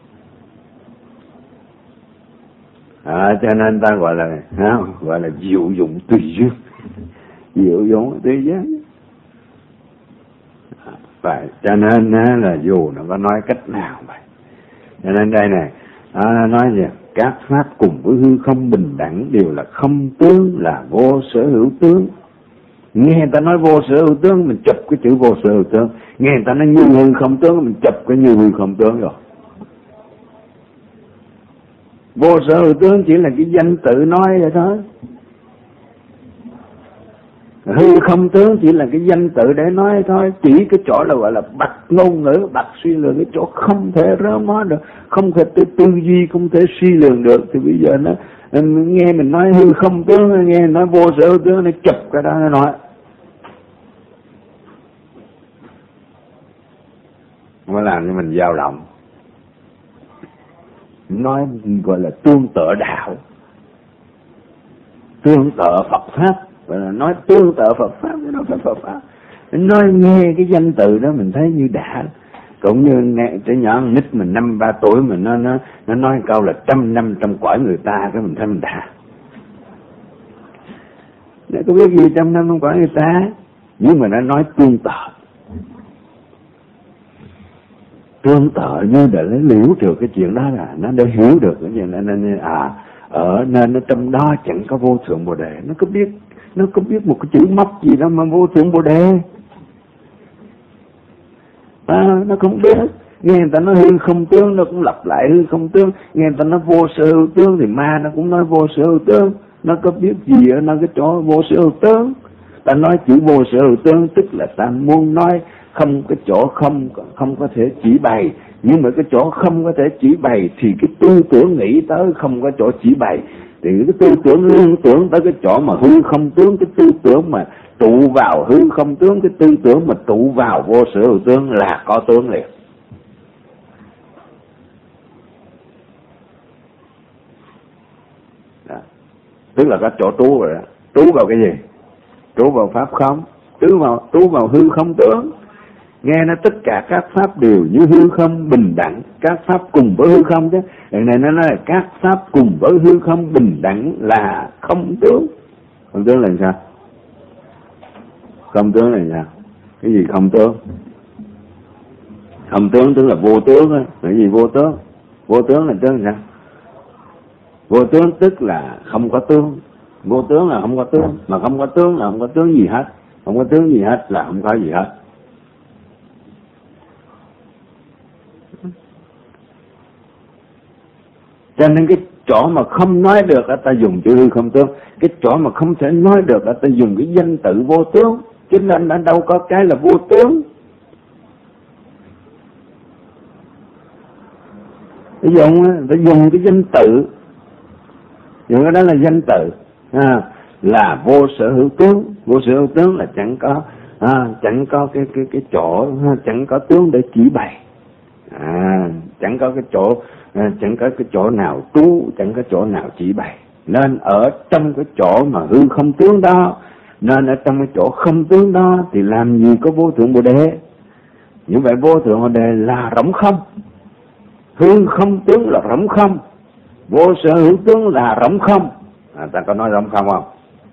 À, cho nên ta gọi là không? Gọi là dịu dụng tùy duyên, dịu dụng tùy duyên. Phải, cho nên là dù nó có nói cách nào vậy. Cho nên đây này, à, nói gì? Các pháp cùng với hư không bình đẳng đều là không tướng, là vô sở hữu tướng. Nghe người ta nói vô sở hữu tướng, mình chụp cái chữ vô sở hữu tướng. Nghe người ta nói như hư không tướng, mình chụp cái như hư không tướng rồi. Vô sở hữu tướng chỉ là cái danh tự nói vậy thôi. Hư không tướng chỉ là cái danh tự để nói thôi, chỉ cái chỗ là gọi là bạch ngôn ngữ, bạch suy lường, cái chỗ không thể rớ mó được, không thể tư, tư duy, không thể suy lường được. Thì bây giờ nó nghe mình nói hư không tướng, nghe nói vô sở hữu tướng, nó chụp cái đó nó nói. Nó làm cho mình dao động. Nói gọi là tương tự đạo, tương tự Phật Pháp. Và là nói tương tự Phật Pháp, nó phải Phật Pháp. Nói nghe cái danh từ đó mình thấy như đã. Cũng như nghe trẻ nhỏ nít mình năm ba tuổi mình nó nó nó nói câu là trăm năm trong cõi người ta, cái mình thấy mình đã. Nó có biết gì trăm năm trong cõi người ta, nhưng mà nó nói tương tự. Tương tự như để lấy liễu được cái chuyện đó, là nó để hiểu được cái chuyện đó, nên à ở nên nó trong đó chẳng có vô thượng Bồ Đề. Nó có biết, nó có biết một cái chữ móc gì đó mà vô thượng Bồ Đề. À, nó không biết. Nghe người ta nói hư không tướng, nó cũng lặp lại hư không tướng. Nghe người ta nói vô sở hữu tướng thì ma nó cũng nói vô sở hữu tướng. Nó có biết gì ở nó cái chỗ vô sở hữu tướng. Ta nói chữ vô sở hữu tướng tức là ta muốn nói không cái chỗ không không có thể chỉ bày, nhưng mà cái chỗ không có thể chỉ bày thì cái tư tưởng nghĩ tới không có chỗ chỉ bày, thì cái tư tưởng liên tưởng tới cái chỗ mà hư không tướng, cái tư tưởng mà tụ vào hư không tướng, cái tư tưởng mà tụ vào vô sở hữu tướng là có tướng liền. Đó. Tức là có chỗ trú rồi đó. Trú vào cái gì? Trú vào pháp không, trú vào trú vào hư không tướng. Nghe nó tất cả các pháp đều như hư không bình đẳng, các pháp cùng với hư không chứ. Lần này nó nói là các pháp cùng với hư không bình đẳng là không tướng. Không tướng là sao? Không tướng là sao? Cái gì không tướng? Không tướng tức là vô tướng á. Cái gì vô tướng? Vô tướng là tướng là sao? Vô tướng tức là không có tướng. Vô tướng là không có tướng, mà không có tướng là không có tướng gì hết. Không có tướng gì hết là không có gì hết. Cho nên cái chỗ mà không nói được ta dùng chữ hư không tướng, cái chỗ mà không thể nói được ta dùng cái danh tự vô tướng, chứ nên đã đâu có cái là vô tướng. Phải dùng phải dùng cái danh tự, dùng cái đó là danh tự, à, là vô sở hữu tướng. Vô sở hữu tướng là chẳng có à, chẳng có cái cái cái chỗ, chẳng có tướng để chỉ bày, à, chẳng có cái chỗ à, chẳng có cái chỗ nào trú, chẳng có chỗ nào chỉ bày. Nên ở trong cái chỗ mà hư không tướng đó, nên ở trong cái chỗ không tướng đó thì làm gì có vô thượng Bồ Đề. Như vậy vô thượng Bồ Đề là rỗng không, hư không tướng là rỗng không, vô sở hữu tướng là rỗng không. À, ta có nói rỗng không không?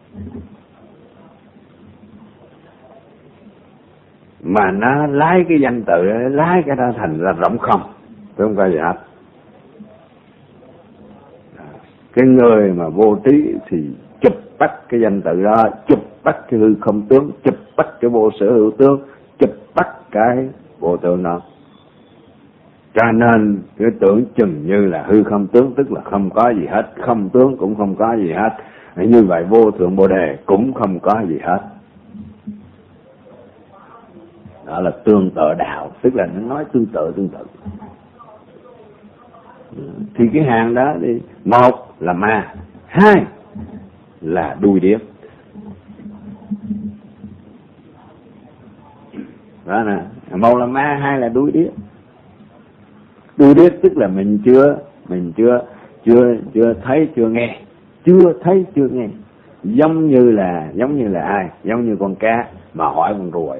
Mà nó lái cái danh tự, lái cái đó thành là rỗng không, tôi không có gì hết. Cái người mà vô trí thì chụp bắt cái danh tự đó, chụp bắt cái hư không tướng, chụp bắt cái vô sở hữu tướng, chụp bắt cái vô tượng đó. Cho nên cái tưởng chừng như là hư không tướng tức là không có gì hết, không tướng cũng không có gì hết. Như vậy vô thượng Bồ Đề cũng không có gì hết. Đó là tương tự đạo, tức là nó nói tương tự tương tự. Thì cái hàng đó đi, một là ma, hai là đuôi điếc. Đó nè, một là ma, hai là đuôi điếc. Đuôi điếc tức là mình chưa, mình chưa, chưa, chưa thấy, chưa nghe, chưa thấy, chưa nghe. Giống như là, giống như là ai? Giống như con cá mà hỏi con rùa.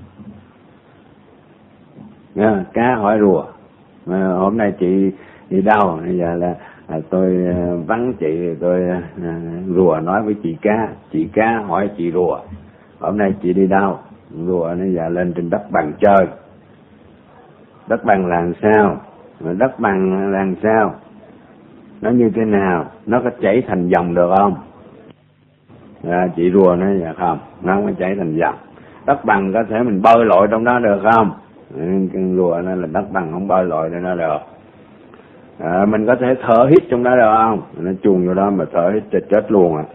Nha, cá hỏi rùa. Mà hôm nay chị đi đâu? Bây giờ là à, tôi vắng chị, tôi à, rùa nói với chị cá, chị cá hỏi chị rùa. Hôm nay chị đi đâu? Rùa nó giờ lên trên đất bằng chơi. Đất bằng là làm sao? Đất bằng là làm sao? Nó như thế nào? Nó có chảy thành dòng được không? À, chị rùa nói dạ không, nó không có chảy thành dòng. Đất bằng có thể mình bơi lội trong đó được không? Con rùa nó là đất bằng không bơi lội để nó được. À, mình có thể thở hít trong đó được không? Nó chuồn vô đó mà thở hít chết, chết luôn à.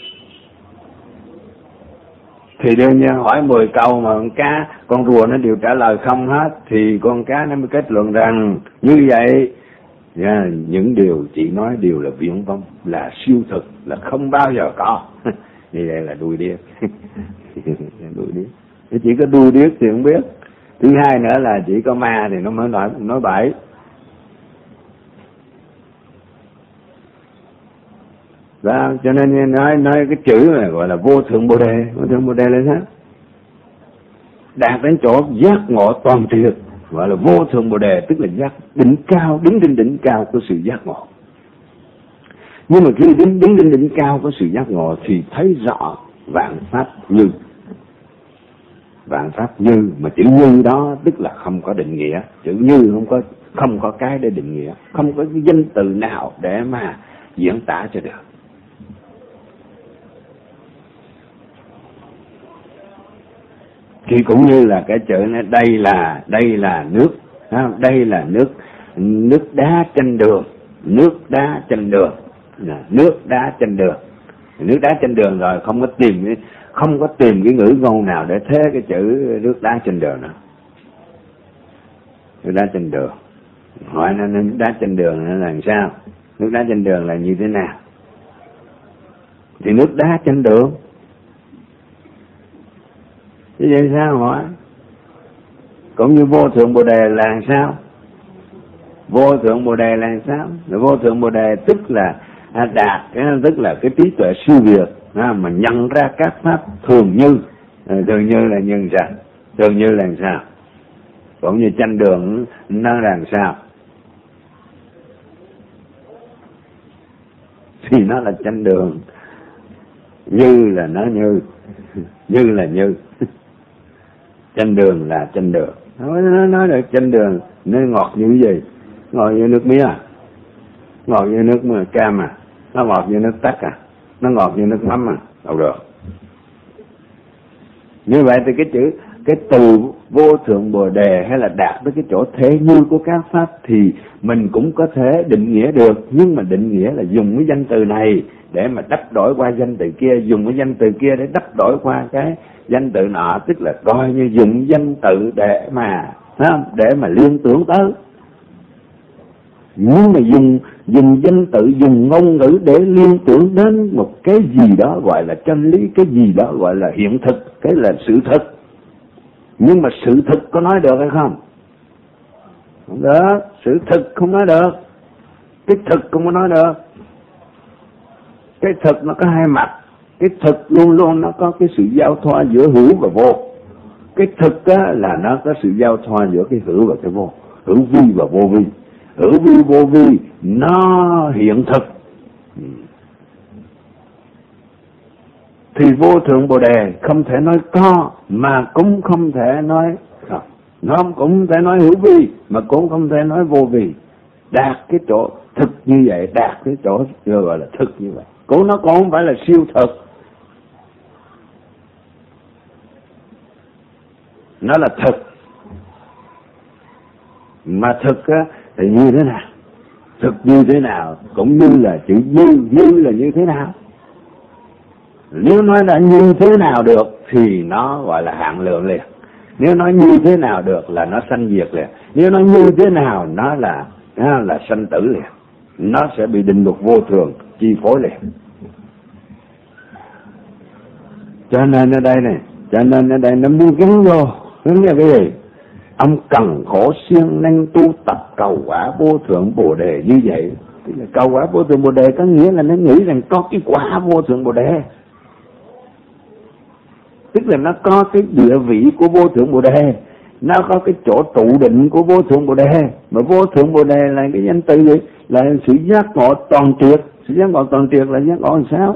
Thì đương nhiên hỏi mười câu mà con cá, con rùa nó đều trả lời không hết, thì con cá nó mới kết luận rằng như vậy, yeah, những điều chị nói đều là viễn vông, là siêu thực, là không bao giờ có. Như vậy là đuôi điếc. Đuôi điếc. Chỉ có đuôi điếc thì không biết. Thứ hai nữa là chỉ có ma thì nó mới nói nói bậy. Đó, cho nên nói nói cái chữ này gọi là vô thượng Bồ Đề. Vô thượng Bồ Đề là sao? Đạt đến chỗ giác ngộ toàn triệt, gọi là vô thượng Bồ Đề, tức là giác đỉnh cao, đứng trên đỉnh cao của sự giác ngộ. Nhưng mà khi đứng đứng trên đỉnh cao của sự giác ngộ thì thấy rõ vạn pháp như. Vạn pháp như, mà chữ như đó tức là không có định nghĩa. Chữ như không có không có cái để định nghĩa, không có cái danh từ nào để mà diễn tả cho được. Thì cũng như là cái chữ này, đây là đây là nước, đây là nước nước đá trên đường, nước đá trên đường, nước đá trên đường, nước đá trên đường rồi không có tìm không có tìm cái ngữ ngôn nào để thế cái chữ nước đá trên đường nữa. Nước đá trên đường, hỏi nó nước đá trên đường nó là làm sao, nước đá trên đường là như thế nào? Thì nước đá trên đường chứ vậy sao hỏi? Cũng như vô thượng bồ đề là làm sao? Vô thượng bồ đề là làm sao? Là vô thượng bồ đề tức là đạt, tức là cái trí tuệ siêu việt mà nhận ra các pháp thường như. Thường như là như sao? Thường như là làm sao? Cũng như tranh đường nó làm sao? Thì nó là tranh đường, như là nó như, như là như. Tranh đường là tranh đường. Nó nói được tranh đường nó ngọt như gì? Ngọt như nước mía à? Ngọt như nước cam à? Nó ngọt như nước tắc à? Nó ngọt như nước mắm à? Đâu được. Như vậy thì cái chữ, cái từ vô thượng bồ đề hay là đạt tới cái chỗ thế như của các pháp thì mình cũng có thể định nghĩa được, nhưng mà định nghĩa là dùng cái danh từ này để mà đắp đổi qua danh từ kia, dùng cái danh từ kia để đắp đổi qua cái danh từ nọ, tức là coi như dùng danh từ để mà để mà liên tưởng tới. Nhưng mà dùng dùng danh tự, dùng ngôn ngữ để liên tưởng đến một cái gì đó gọi là chân lý, cái gì đó gọi là hiện thực, cái là sự thật. Nhưng mà sự thực có nói được hay không? Không được, sự thực không nói được. Cái thực không có nói được. Cái thực nó có hai mặt. Cái thực luôn luôn nó có cái sự giao thoa giữa hữu và vô. Cái thực á, là nó có sự giao thoa giữa cái hữu và cái vô, hữu vi và vô vi. Hữu vi vô vi nó hiện thực. Thì vô thượng bồ đề không thể nói có mà cũng không thể nói không. Nó cũng không thể nói hữu vi mà cũng không thể nói vô vi. Đạt cái chỗ thực như vậy, đạt cái chỗ gọi là thực như vậy. Cũng nó cũng không phải là siêu thực. Nó là thực. Mà thực á thì như thế nào? Thực như thế nào? Cũng như là chữ như, như là như thế nào? Nếu nói là như thế nào được thì nó gọi là hạn lượng liền. Nếu nói như thế nào được là nó sanh diệt liền. Nếu nói như thế nào nó là nó là sanh tử liền. Nó sẽ bị định luật vô thường chi phối liền. Cho nên ở đây này, cho nên ở đây nó muốn gắn vô, gắn vào cái gì? Ông cần khổ siêng năng tu tập cầu quả vô thượng bồ đề như vậy. Tức là cầu quả vô thượng bồ đề có nghĩa là nó nghĩ rằng có cái quả vô thượng bồ đề. Tức là nó có cái địa vị của vô thượng bồ đề, nó có cái chỗ trụ định của vô thượng bồ đề. Mà vô thượng bồ đề là cái danh từ gì? Là sự giác ngộ toàn triệt. Sự giác ngộ toàn triệt là giác ngộ làm sao?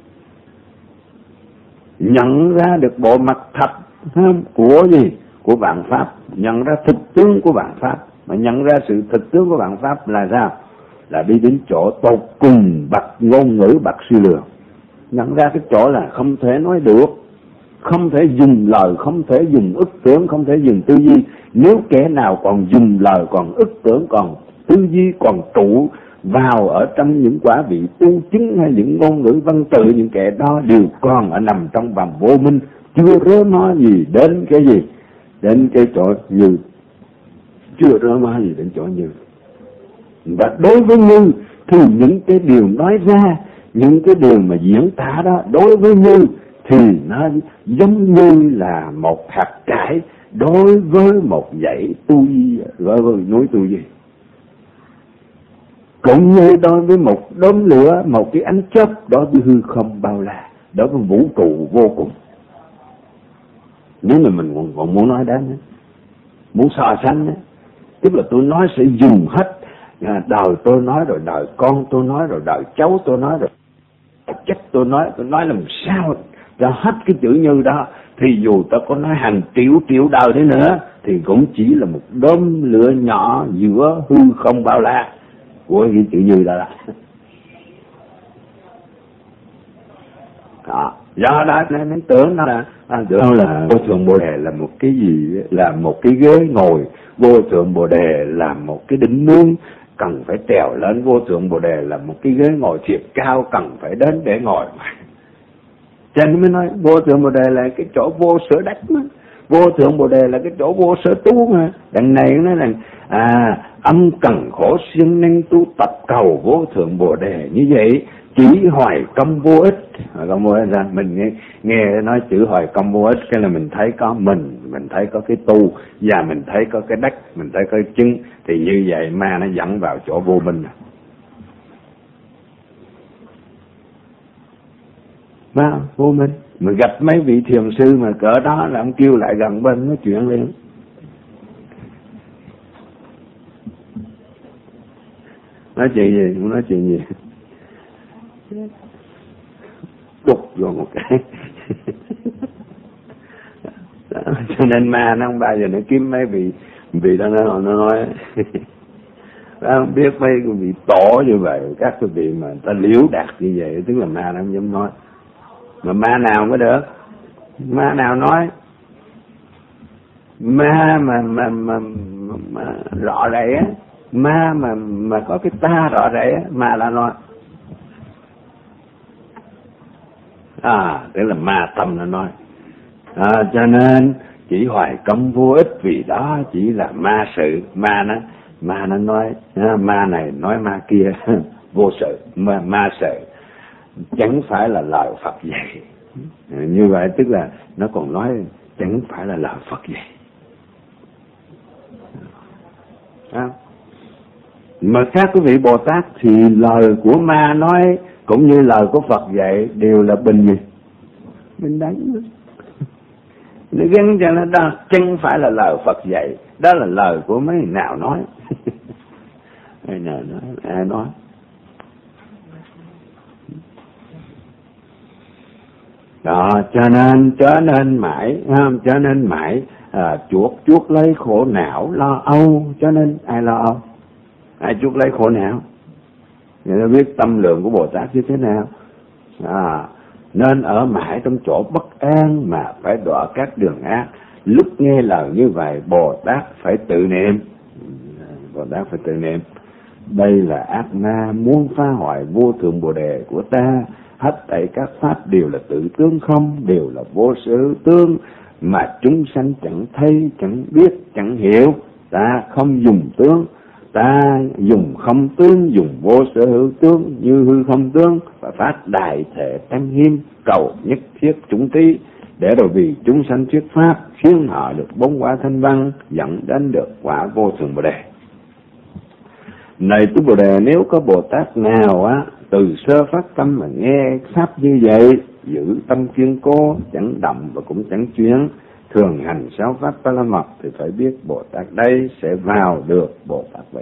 Nhận ra được bộ mặt thật của gì? Của vạn pháp, nhận ra thực tướng của vạn pháp. Mà nhận ra sự thực tướng của vạn pháp là sao? Là đi đến chỗ tột cùng bậc ngôn ngữ, bậc suy lường. Nhận ra cái chỗ là không thể nói được, không thể dùng lời, không thể dùng ức tưởng, không thể dùng tư duy. Nếu kẻ nào còn dùng lời, còn ức tưởng, còn tư duy, còn trụ vào ở trong những quả vị tu chứng hay những ngôn ngữ văn tự, những kẻ đó đều còn ở nằm trong vòng vô minh, chưa rớ nói gì đến cái gì, đến cái chỗ như, chưa rớ nói gì đến chỗ như. Và đối với Như thì những cái điều nói ra, những cái điều mà diễn tả đó đối với Như thì nó giống như là một hạt cải đối với một dãy tu di, đối với núi tu di. Cũng như đối với một đốm lửa, một cái ánh chớp đối với hư không bao la, đối với vũ trụ vô cùng. Nếu mà mình còn, còn muốn nói đến, muốn so sánh, tức là tôi nói sẽ dùng hết đời tôi nói rồi, đời con tôi nói rồi, đời cháu tôi nói rồi, chắc tôi nói, tôi nói làm sao ra hết cái chữ Như đó, thì dù ta có nói hàng triệu triệu đời thế nữa thì cũng chỉ là một đốm lửa nhỏ giữa hư không bao la của cái chữ Như đó. Đó. Do đó nên tưởng nó là à, tưởng là vô thượng bồ đề là một cái gì, là một cái ghế ngồi, vô thượng bồ đề là một cái đỉnh núi cần phải trèo lên, vô thượng bồ đề là một cái ghế ngồi thiệt cao cần phải đến để ngồi. Cho nên mới nói vô thượng Bồ Đề là cái chỗ vô sở đắc mà. Vô thượng Bồ Đề là cái chỗ vô sở tu mà. Đằng này nói là à, âm cần khổ siêng năng tu tập cầu vô thượng Bồ Đề như vậy, chỉ hoài công vô ích. Hoài công vô ích ra mình nghe, nghe nói chữ hoài công vô ích, cái là mình thấy có mình, mình thấy có cái tu, và mình thấy có cái đắc, mình thấy có cái chứng, thì như vậy ma nó dẫn vào chỗ vô minh. Mà vô minh, mình gặp mấy vị thiền sư mà cỡ đó là ông kêu lại gần bên nói chuyện liền. Nói chuyện gì, không nói chuyện gì. Cục vô một cái. Đó, cho nên ma nó không bao giờ nó kiếm mấy vị vị đó nó, nó nói. Đó, không biết mấy vị tổ như vậy, các cái vị mà ta liễu đạt như vậy, tức là ma nó không dám nói. Mà ma nào mới được? Ma nào nói? Ma mà mà mà, mà, mà rõ rệt á, ma mà mà có cái ta rõ rệt á, ma là nói. À, tức là ma tâm nó nói. À, cho nên chỉ hoài công vô ích, vì đó chỉ là ma sự. Ma nó ma nó nói à, ma này nói ma kia vô sự, ma, ma sự, chẳng phải là lời Phật dạy. Như vậy tức là nó còn nói chẳng phải là lời Phật dạy. À, mà khác quý vị Bồ Tát thì lời của ma nói cũng như lời của Phật dạy đều là bình gì? Bình đẳng. Nó gắn cho nó đó chẳng phải là lời Phật dạy, đó là lời của mấy nào nói. Mấy nào nói, ai nói. Đó, cho nên cho nên mãi không, cho nên mãi à, chuốc chuốc lấy khổ não lo âu. Cho nên ai lo âu? Ai chuốc lấy khổ não? Người ta biết tâm lượng của Bồ Tát như thế nào. À, nên ở mãi trong chỗ bất an mà phải đọa các đường ác. Lúc nghe lời như vậy, Bồ Tát phải tự niệm. Bồ Tát phải tự niệm. Đây là ác ma muốn phá hoại vô thượng Bồ Đề của ta. Hết thảy các pháp đều là tự tướng không, đều là vô sở hữu tướng, mà chúng sanh chẳng thấy, chẳng biết, chẳng hiểu. Ta không dùng tướng, ta dùng không tướng, dùng vô sở hữu tướng như hư không tướng, và phát đại thể tăng hiêm cầu nhất thiết chúng trí, để rồi vì chúng sanh thuyết pháp khiến họ được bốn quả thanh văn, dẫn đến được quả vô thượng Bồ Đề. Này tu Bồ Đề, nếu có Bồ Tát nào á từ sơ phát tâm mà nghe pháp như vậy, giữ tâm kiên cố, chẳng động và cũng chẳng chuyển, thường hành sáu pháp ba la mật, thì phải biết Bồ Tát đây sẽ vào được Bồ Tát vậy.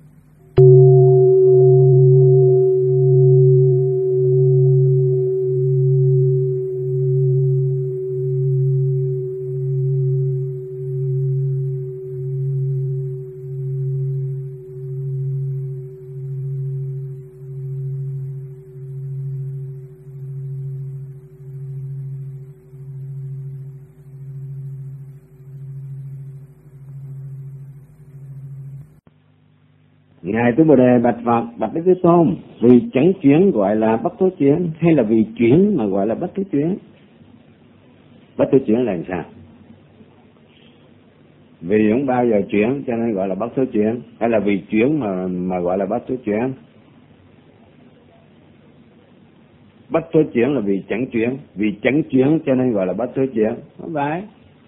Ngài Tứ Bồ Đề bạch Phật, bạch Đức Thế Tôn, vì chẳng chuyển gọi là bất thối chuyển, hay là vì chuyển mà gọi là bất thối chuyển? Bất thối chuyển là làm sao? Vì không bao giờ chuyển cho nên gọi là bất thối chuyển, hay là vì chuyển mà mà gọi là bất thối chuyển? Bất thối chuyển là vì chẳng chuyển, vì chẳng chuyển cho nên gọi là bất thối chuyển, không phải?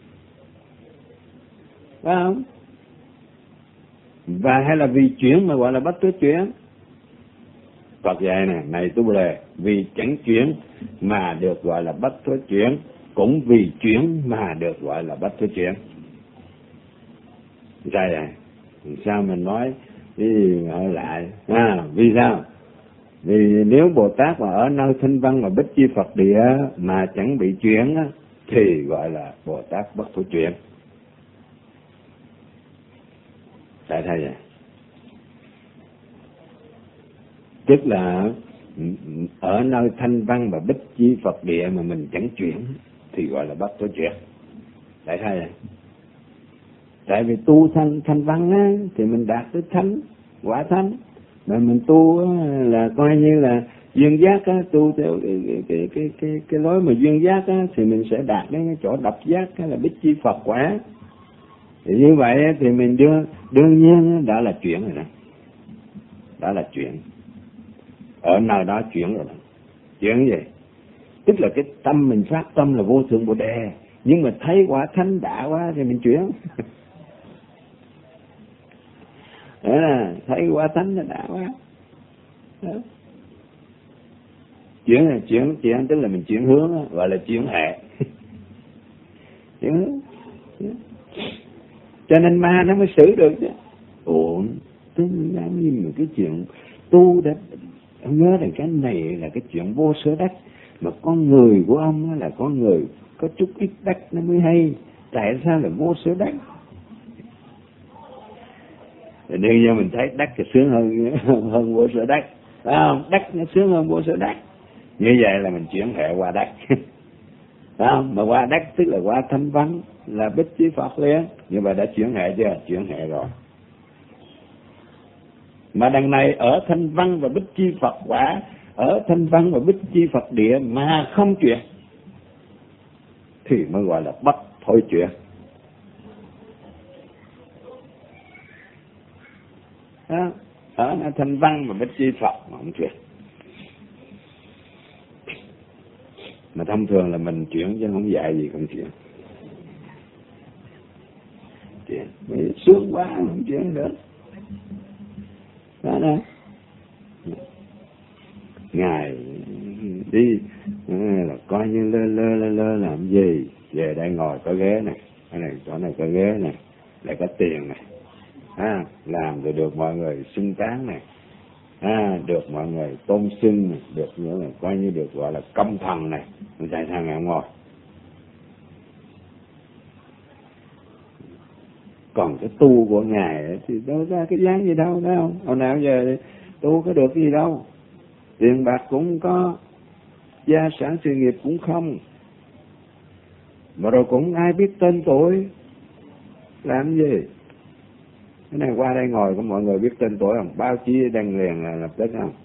Phải không? Và hay là vì chuyển mà gọi là bất thối chuyển? Phật dạy này, này Tu Bồ Đề, vì chẳng chuyển mà được gọi là bất thối chuyển, cũng vì chuyển mà được gọi là bất thối chuyển. Sao vậy? Sao mình nói đi ở lại? À, vì sao? Vì nếu Bồ Tát mà ở nơi thanh văn mà bích chi Phật địa mà chẳng bị chuyển á, thì gọi là Bồ Tát bất thối chuyển. Tại sao vậy? Tức là ở nơi thanh văn và bích chi Phật địa mà mình chẳng chuyển thì gọi là bất thối chuyển. Tại sao vậy? Tại vì tu thanh thanh văn á, thì mình đạt tới thánh, quả thánh. Mà mình tu á, là coi như là Duyên giác á, tu theo cái cái cái cái cái, cái lối mà duyên giác á, thì mình sẽ đạt đến cái chỗ độc giác, cái là bích chi Phật quả. Thì như vậy á, thì mình đương đương nhiên đã là chuyển rồi đó, đã là chuyển. Ở nơi đó chuyển rồi đó. Chuyển gì? Tức là cái tâm mình phát tâm là vô thượng Bồ Đề, nhưng mà thấy quả thánh đã quá thì mình chuyển. Đó là thấy quả thánh là đã quá. Đó. Chuyển là chuyển, chuyển tức là mình chuyển hướng đó, gọi là chuyển hệ. Chuyển hướng. Cho nên ma nó mới xử được chứ. Ủa, tôi làm gì mà cái chuyện tu đã ông nhớ rằng cái này là cái chuyện vô sở đắc, mà con người của ông là con người có chút ít đắc nó mới hay, tại sao là vô sở đắc? Thì đương nhiên mình thấy đắc thì sướng hơn hơn vô sở đắc, phải không? Đắc nó sướng hơn vô sở đắc. Như vậy là mình chuyển hệ qua đắc. Phải không? Mà qua đắc tức là qua thanh văn, là bích chi Phật liền. Như vậy đã chuyển hệ chưa? Chuyển hệ rồi. Mà đằng này ở thanh văn và bích chi Phật quả, ở thanh văn và bích chi Phật địa mà không chuyển, thì mới gọi là bất thôi chuyển. Đó. Ở thanh văn và bích chi Phật mà không chuyển. Mà thông thường là mình chuyển chứ không dạy gì không chuyển. Chuyển, mình sướng quá không chuyển được. Đó đó. Ngài đi là coi như lơ lơ lơ lơ làm gì, về đây ngồi có ghế này, cái này chỗ này có ghế này, lại có tiền này, à, làm rồi được mọi người xưng tán này, à, được mọi người tôn xưng này, được nữa là coi như được gọi là công thần này, mình tại sao ngài không ngồi? Còn cái tu của ngài thì đâu ra cái dáng gì đâu, phải không? Hồi nào giờ tu có được cái gì đâu, tiền bạc cũng có, gia sản sự nghiệp cũng không, mà rồi cũng ai biết tên tuổi, làm gì? Cái này qua đây ngồi có mọi người biết tên tuổi không? Báo chí đăng liền là lập tức không?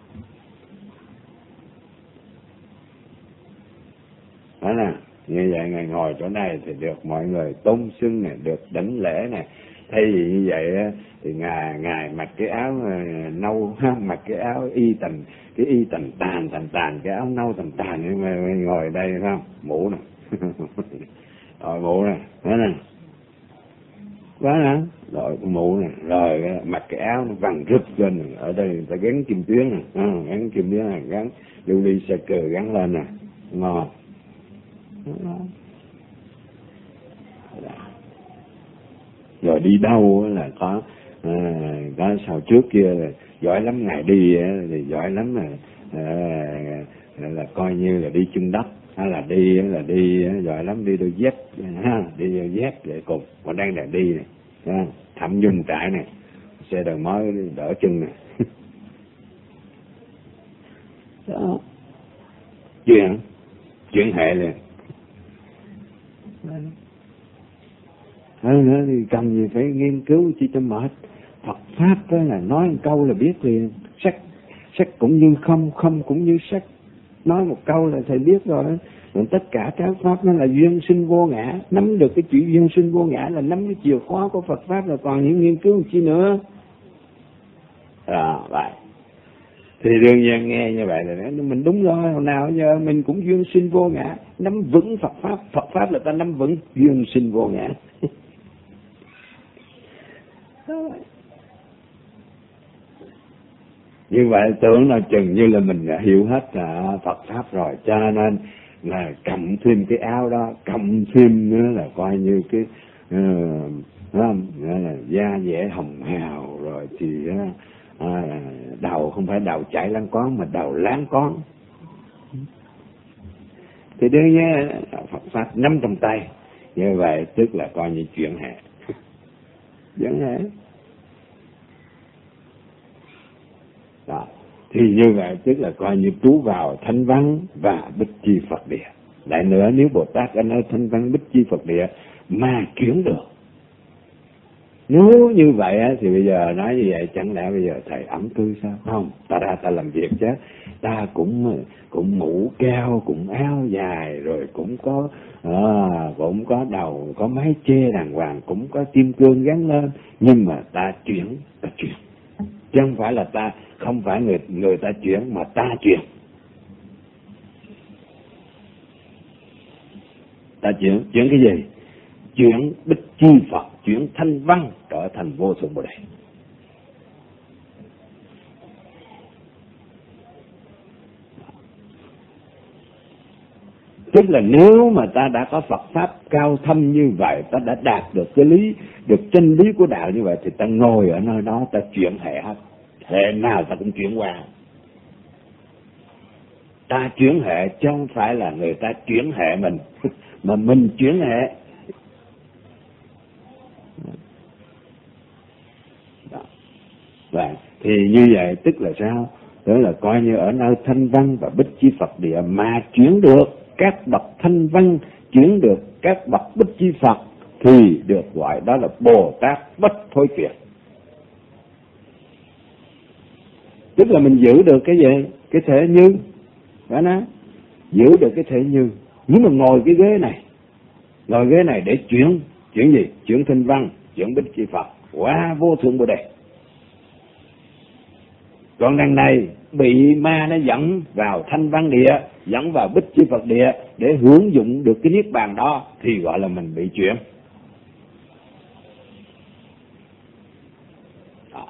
Đó nè, như vậy ngài ngồi chỗ này thì được mọi người tôn xưng này, được đảnh lễ này. Thay vì như vậy thì ngài ngài mặc cái áo nâu, mặc cái áo y tần, cái y tần tàn tàn tàn, cái áo nâu tàn tàn, nhưng mà ngồi đây phải không? Mũ nè, rồi mũ nè, đó nè, đó nè, rồi cái mũ nè, rồi mặc cái áo nó vàng rực lên, ở đây người ta gắn kim tuyến nè, à, gắn kim tuyến này, gắn lưu ly xe cờ gắn lên nè, ngon. Rồi đi đâu là có à, có sau trước kia là giỏi lắm, ngài đi thì giỏi lắm, là à, là coi như là đi chân đất, hay là đi là đi giỏi lắm, đi đôi dép ha, đi đôi dép để cùng, còn đang là đi này, ha, thẩm dinh trại này, xe đầu mới đỡ chân này. Đó, chuyện chuyện hệ liền. Hơn nữa thì cần gì phải nghiên cứu chi cho mệt. Phật Pháp đó là nói một câu là biết liền. Sắc, sắc cũng như không, không cũng như sắc. Nói một câu là thầy biết rồi. Rồi tất cả các Pháp nó là duyên sinh vô ngã. Nắm được cái chuyện duyên sinh vô ngã là nắm cái chìa khóa của Phật Pháp, là còn những nghiên cứu chi nữa. À, vậy. Thì đương nhiên nghe như vậy là mình đúng rồi, hồi nào giờ mình cũng duyên sinh vô ngã, nắm vững Phật Pháp. Phật Pháp là ta nắm vững duyên sinh vô ngã. Như vậy tưởng là chừng như là mình đã hiểu hết là Phật Pháp rồi, cho nên là cầm thêm cái áo đó, cầm thêm nữa là coi như cái uh, không? Là da dẻ hồng hào rồi thì uh, à, đầu không phải đầu chảy láng con mà đầu láng con. Thì đương nhiên Phật Pháp nắm trong tay, như vậy tức là coi như chuyển hệ. Chuyển hệ. Đó. Thì như vậy tức là coi như trú vào thanh văn và bích chi Phật địa. Lại nữa, nếu Bồ Tát ở nơi thanh văn bích chi Phật địa mà chuyển được, Nếu như vậy á, thì bây giờ nói như vậy chẳng lẽ bây giờ thầy ẩm cư sao? Không, ta ra ta làm việc chứ. Ta cũng cũng mũ keo, cũng áo dài, rồi cũng có à, cũng có đầu, có mái che đàng hoàng, cũng có kim cương gắn lên. Nhưng mà ta chuyển, ta chuyển. Chứ không phải là ta, không phải người người ta chuyển mà ta chuyển. Ta chuyển, chuyển cái gì? Chuyển Bích Chi Phật, chuyển thanh văn trở thành vô thượng Bồ Đề. Tức là nếu mà ta đã có Phật Pháp cao thâm như vậy, ta đã đạt được cái lý, được chân lý của đạo như vậy, thì ta ngồi ở nơi đó, ta chuyển hệ hết. Hệ nào ta cũng chuyển qua. Ta chuyển hệ chứ không phải là người ta chuyển hệ mình, mà mình chuyển hệ. Đó. Và thì như vậy tức là sao? Tức là coi như ở nơi thanh văn và Bích Chi Phật địa mà chuyển được các bậc thanh văn, chuyển được các bậc Bích Chi Phật, thì được gọi đó là Bồ Tát bất thối chuyển. Tức là mình giữ được cái gì? Cái thể như, phải nói, giữ được cái thể như. Nhưng mà ngồi cái ghế này, ngồi ghế này để chuyển, chuyển gì? Chuyển thanh văn, chuyển Bích Chi Phật qua vô thượng Bồ Đề. Còn đằng này bị ma nó dẫn vào thanh văn địa, dẫn vào Bích Chi Phật địa để hưởng dụng được cái niết bàn đó, thì gọi là mình bị chuyển. Đó.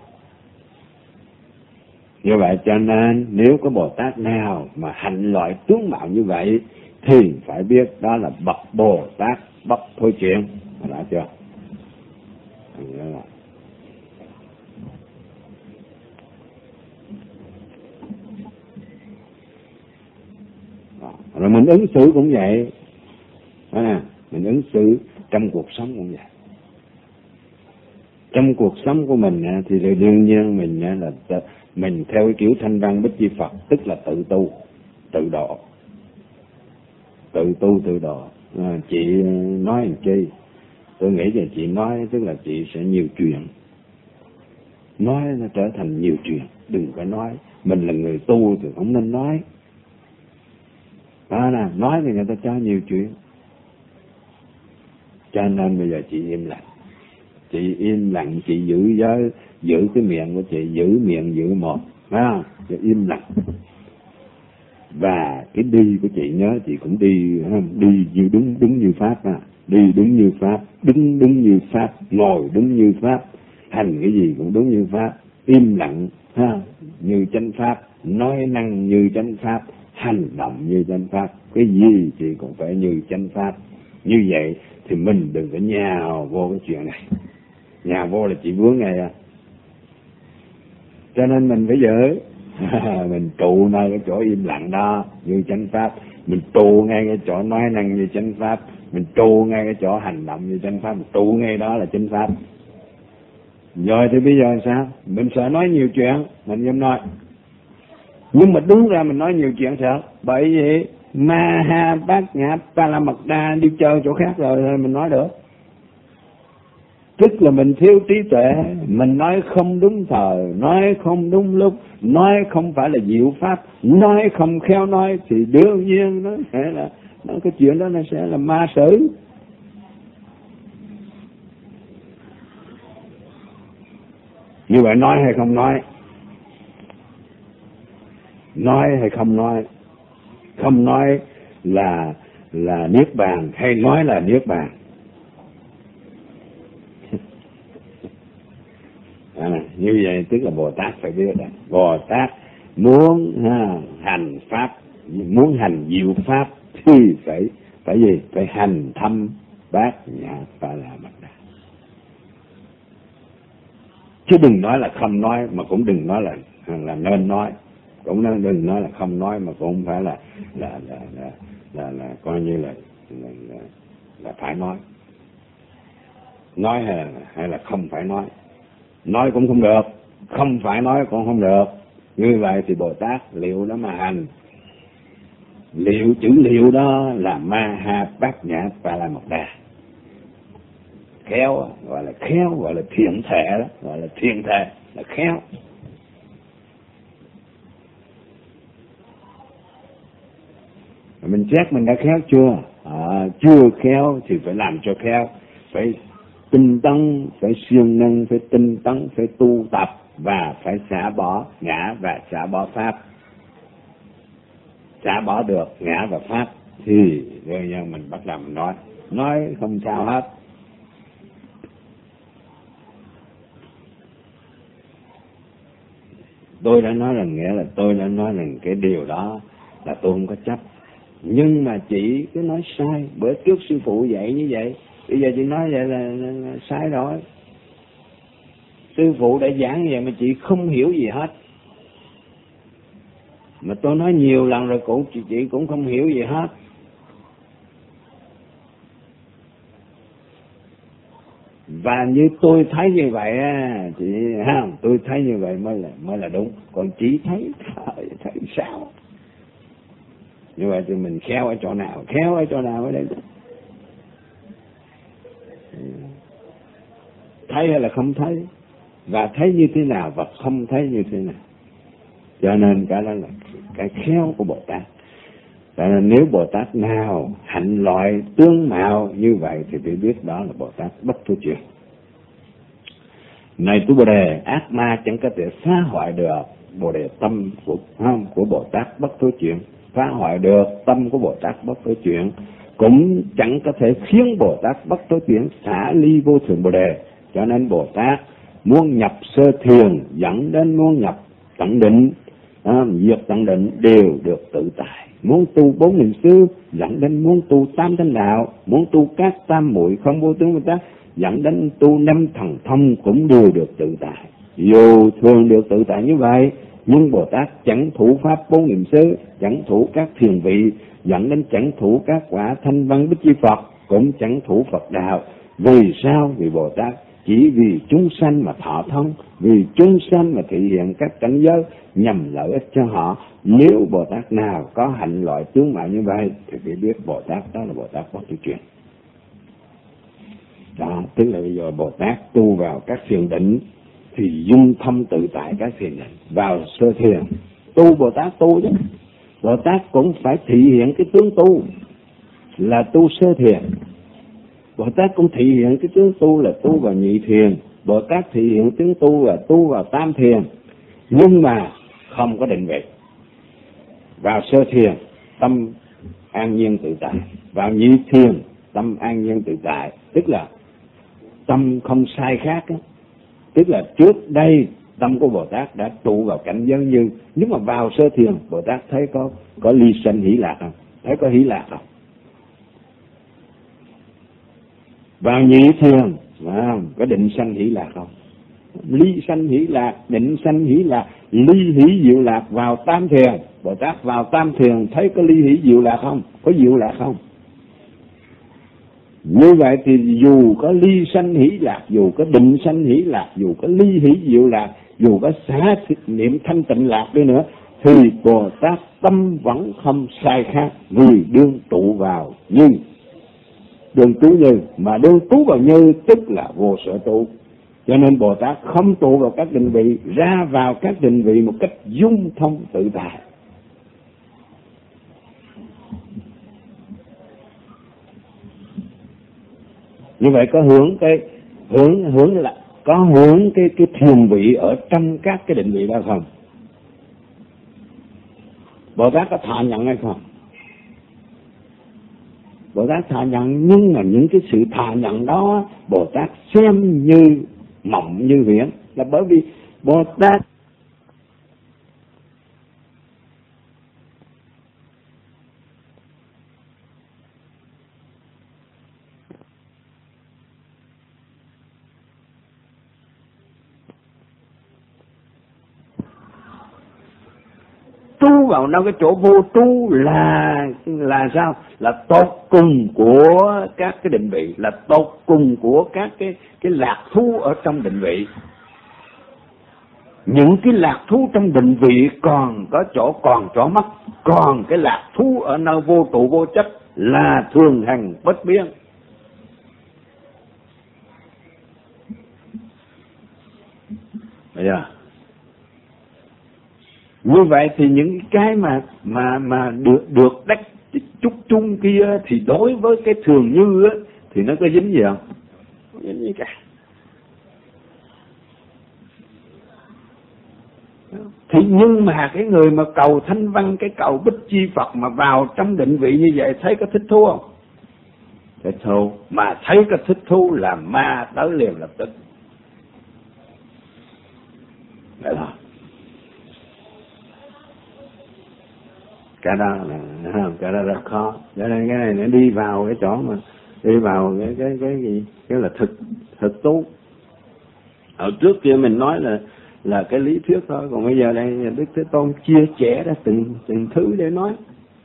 Như vậy cho nên nếu có Bồ Tát nào mà hành loại tướng mạo như vậy thì phải biết đó là bậc Bồ Tát bất thối chuyển. Đã chưa? Đó là rồi mình ứng xử cũng vậy, à, mình ứng xử trong cuộc sống cũng vậy. Trong cuộc sống của mình thì đương nhiên mình là mình theo cái kiểu thanh văn Bích Chi Phật, tức là tự tu, tự độ, tự tu tự độ. À, chị nói làm chi? Tôi nghĩ là chị nói tức là chị sẽ nhiều chuyện, nói nó trở thành nhiều chuyện. Đừng có nói mình là người tu thì không nên nói. Đó nè, nói thì người ta cho nhiều chuyện. Cho nên bây giờ chị im lặng. Chị im lặng, chị giữ giới, giữ cái miệng của chị, giữ miệng giữ một, phải không? Chị im lặng. Và cái đi của chị nhớ chị cũng đi, đi như đúng đúng như Pháp à. Đi đúng như Pháp, đứng đúng như Pháp, ngồi đúng như Pháp, hành cái gì cũng đúng như Pháp, im lặng ha, như chánh Pháp, nói năng như chánh Pháp, hành động như chánh Pháp, cái gì chị cũng phải như chánh Pháp. Như vậy thì mình đừng có nhào vô cái chuyện này. Nhào vô là chị vướng ngay à. Cho nên mình phải giữ. Mình trụ nơi cái chỗ im lặng đó như chánh Pháp, mình trụ ngay cái chỗ nói năng như chánh Pháp, mình trụ ngay cái chỗ hành động như chánh Pháp, mình trụ ngay đó là chánh Pháp. Rồi thì bây giờ sao? Mình sợ nói nhiều chuyện, mình dám nói. Nhưng mà đúng ra mình nói nhiều chuyện sợ. Bởi vì Ma Ha Bát Nhã Pa La Mật Đa đi chơi chỗ khác rồi, rồi mình nói được. Tức là mình thiếu trí tuệ, mình nói không đúng thời, nói không đúng lúc, nói không phải là diệu pháp, nói không khéo nói, thì đương nhiên nó sẽ là, nó cái chuyện đó nó sẽ là ma sử. Như vậy nói hay không nói? Nói hay không nói? Không nói là là niết bàn hay nói là niết bàn? À, như vậy tức là Bồ Tát phải biết đó. Bồ Tát muốn ha, hành pháp, muốn hành diệu pháp thì phải phải gì? Phải hành thâm Bát Nhã Pa La Mật Đa. Chứ đừng nói là không nói, mà cũng đừng nói là là nên nói, cũng nên đừng nói là không nói, mà cũng không phải là là là là là, là coi như là là, là là phải nói. Nói hay là hay là không phải nói. Nói cũng không được, không phải nói cũng không được. Như vậy thì Bồ Tát liệu đó mà hành. Liệu, chữ liệu đó là Ma Ha Bát Nhã Pa La Mật Đa. khéo gọi là khéo, gọi là thiện thể đó, gọi là thiện thể là khéo. Mình xét mình đã khéo chưa? À, chưa khéo thì phải làm cho khéo, phải tinh tấn, phải siêng năng, phải tinh tấn, phải tu tập và phải xả bỏ ngã và xả bỏ pháp. Xả bỏ được ngã và pháp thì rồi nhân mình bắt đầu mình nói, nói không sao hết. Tôi đã nói rằng nghĩa là tôi đã nói rằng cái điều đó là tôi không có chấp, nhưng mà chị cứ nói sai. Bữa trước sư phụ dạy như vậy, bây giờ chị nói vậy là, là, là sai rồi. Sư phụ đã giảng như vậy mà chị không hiểu gì hết, mà tôi nói nhiều lần rồi cũng chị, chị cũng không hiểu gì hết. Và như tôi thấy như vậy á, chị ha, tôi thấy như vậy mới là mới là đúng. Còn chị thấy thấy, thấy sao? Như vậy thì mình khéo ở chỗ nào? Khéo ở chỗ nào ở đây? Thấy hay là không thấy? Và thấy như thế nào và không thấy như thế nào? Cho nên cái đó là cái khéo của Bồ Tát. Cho nên nếu Bồ Tát nào hạnh loại tướng mạo như vậy thì phải biết đó là Bồ Tát bất thối chuyển. Này tu Bồ Đề, ác ma chẳng có thể phá hoại được Bồ Đề tâm của không, của Bồ Tát bất thối chuyển, phá hoại được tâm của Bồ Tát bất thối chuyển, cũng chẳng có thể khiến Bồ Tát bất thối chuyển xả ly vô thượng Bồ Đề. Cho nên Bồ Tát muốn nhập sơ thiền dẫn đến muốn nhập tận định, à, diệt tận định đều được tự tại. Muốn tu bốn niệm xứ dẫn đến muốn tu tam thanh đạo, muốn tu các tam muội không vô tướng Bồ Tát dẫn đến tu năm thần thông cũng đều được tự tại. Dù thường được tự tại như vậy, nhưng Bồ Tát chẳng thủ pháp bốn niệm xứ, chẳng thủ các thiền vị, dẫn đến chẳng thủ các quả thanh văn bích chi Phật, cũng chẳng thủ Phật đạo. Vì sao? Vì Bồ Tát chỉ vì chúng sanh mà thọ thông, vì chúng sanh mà thể hiện các cảnh giới nhằm lợi ích cho họ. Nếu Bồ Tát nào có hạnh loại tướng mạo như vậy thì phải biết Bồ Tát đó là Bồ Tát bất thối chuyển. Đó, tức là bây giờ Bồ Tát tu vào các thiền định thì dung thâm tự tại các thiền định. Vào sơ thiền tu Bồ Tát tu chứ, Bồ Tát cũng phải thể hiện cái tướng tu là tu sơ thiền. Bồ Tát cũng thể hiện cái tướng tu là tu vào nhị thiền. Bồ Tát thể hiện tướng tu là tu vào tam thiền, nhưng mà không có định vị. Vào sơ thiền tâm an nhiên tự tại, vào nhị thiền tâm an nhiên tự tại, tức là tâm không sai khác đó. Tức là trước đây tâm của Bồ Tát đã trụ vào cảnh giới như, nhưng mà vào sơ thiền Bồ Tát thấy có có ly sanh hỷ lạc không? Thấy có hỷ lạc không? Vào nhị thiền à, có định sanh hỷ lạc không? Ly sanh hỷ lạc, định sanh hỷ lạc, ly hỷ diệu lạc. Vào tam thiền Bồ Tát vào tam thiền thấy có ly hỷ diệu lạc không? Có diệu lạc không? Như vậy thì dù có ly sanh hỷ lạc, dù có định sanh hỷ lạc, dù có ly hỷ diệu lạc, dù có xả niệm thanh tịnh lạc đi nữa, thì Bồ Tát tâm vẫn không sai khác, vì đương tụ vào như. Đương trú như, mà đương trú vào như tức là vô sở trụ. Cho nên Bồ Tát không tụ vào các định vị, ra vào các định vị một cách dung thông tự tại. Như vậy có hưởng cái hưởng hưởng là có hưởng cái cái thiền vị ở trong các cái định vị đó không? Bồ Tát có thọ nhận hay không? Bồ Tát thọ nhận, nhưng mà những cái sự thọ nhận đó Bồ Tát xem như mộng như huyễn, là bởi vì Bồ Tát tu vào đâu cái chỗ vô tu là là sao? Là tột cùng của các cái định vị, là tột cùng của các cái cái lạc thú ở trong định vị. Những cái lạc thú trong định vị còn có chỗ còn chỗ mất, còn cái lạc thú ở nơi vô trụ vô chấp là thường hằng bất biến. Thấy chưa? Như vậy thì những cái mà mà mà được được đắc chút chung kia thì đối với cái thường như á thì nó có dính gì không? Không dính gì cả. Thì nhưng mà cái người mà cầu thanh văn, cái cầu bích chi Phật mà vào trong định vị như vậy thấy có thích thú không? Thích thú. Mà thấy có thích thú là ma tới liền lập tức. Đấy thôi. Cái đó là cái đó rất khó. Cho nên cái này nó đi vào cái chỗ mà đi vào cái cái cái gì? Cái là thực thực tu. Ở trước kia mình nói là là cái lý thuyết thôi, còn bây giờ đây Đức Thế Tôn chia sẻ ra từng từng thứ để nói,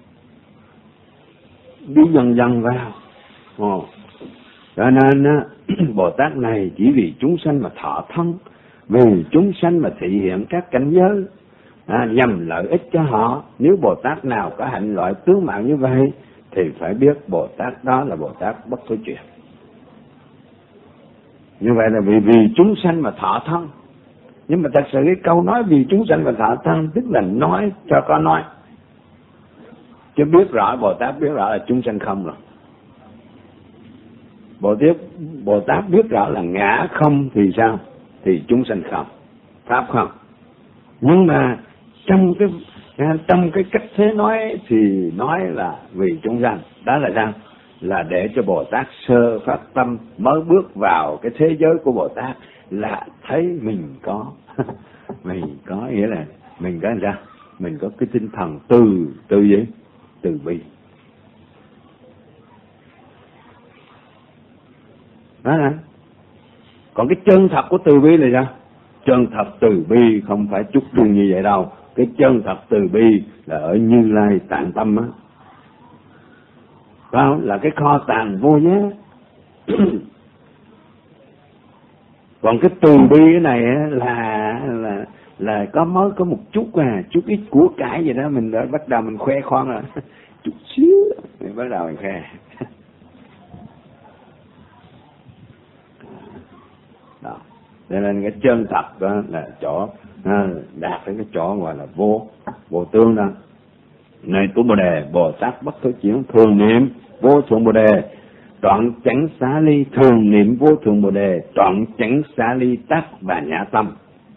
đi dần dần vào. Ồ. Cho nên á, Bồ Tát này chỉ vì chúng sanh mà thọ thân, vì chúng sanh mà thị hiện các cảnh giới, à, nhằm lợi ích cho họ. Nếu Bồ Tát nào có hạnh loại tướng mạo như vậy thì phải biết Bồ Tát đó là Bồ Tát bất thối chuyển. Như vậy là vì vì chúng sanh mà thọ thân. Nhưng mà thật sự cái câu nói vì chúng sanh và thọ thân tức là nói cho có nói, chứ biết rõ Bồ Tát biết rõ là chúng sanh không rồi. Bồ Tát Bồ Tát biết rõ là ngã không thì sao? Thì chúng sanh không, pháp không. Nhưng mà trong cái trong cái cách thế nói thì nói là vì chúng sanh. Đó là sao? Là để cho Bồ Tát sơ phát tâm mới bước vào cái thế giới của Bồ Tát là thấy mình có mình có nghĩa là mình có sao? Mình có cái tinh thần từ từ gì? Từ bi. Đó là. Còn cái chân thật của từ bi là sao? Chân thật từ bi không phải chút đương như vậy đâu. Cái chân thật từ bi là ở Như Lai Tạng Tâm á. Đó là cái kho tàng vô giá. Còn cái từ bi cái này là là là có mới có một chút à, chút ít của cải gì đó mình đã bắt đầu mình khoe khoang rồi. Chút xíu mình bắt đầu mình khoe. Đó. Cho nên cái chân thật đó là chỗ à, đạt đến cái chỗ gọi là vô vô tương đó. Này tu Bồ Đề, Bồ Tát bất thối chuyển thường niệm vô thượng Bồ Đề, đoạn chánh xá ly thường niệm vô thượng Bồ Đề, đoạn chánh xá ly tác và nhã tâm.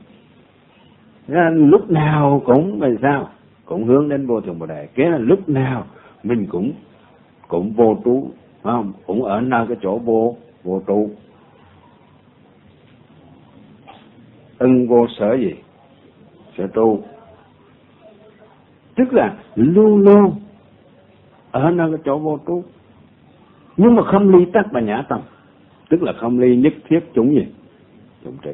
Nên lúc nào cũng là sao? Cũng hướng đến vô thượng Bồ Đề. Cái là lúc nào mình cũng cũng vô trú, không? Cũng ở nơi cái chỗ vô vô trụ. Ưng vô sở gì? Sở tu. Tức là luôn luôn ở nơi cái chỗ vô trú, nhưng mà không ly tắc và nhã tâm, tức là không ly nhất thiết chúng gì? Chúng trì.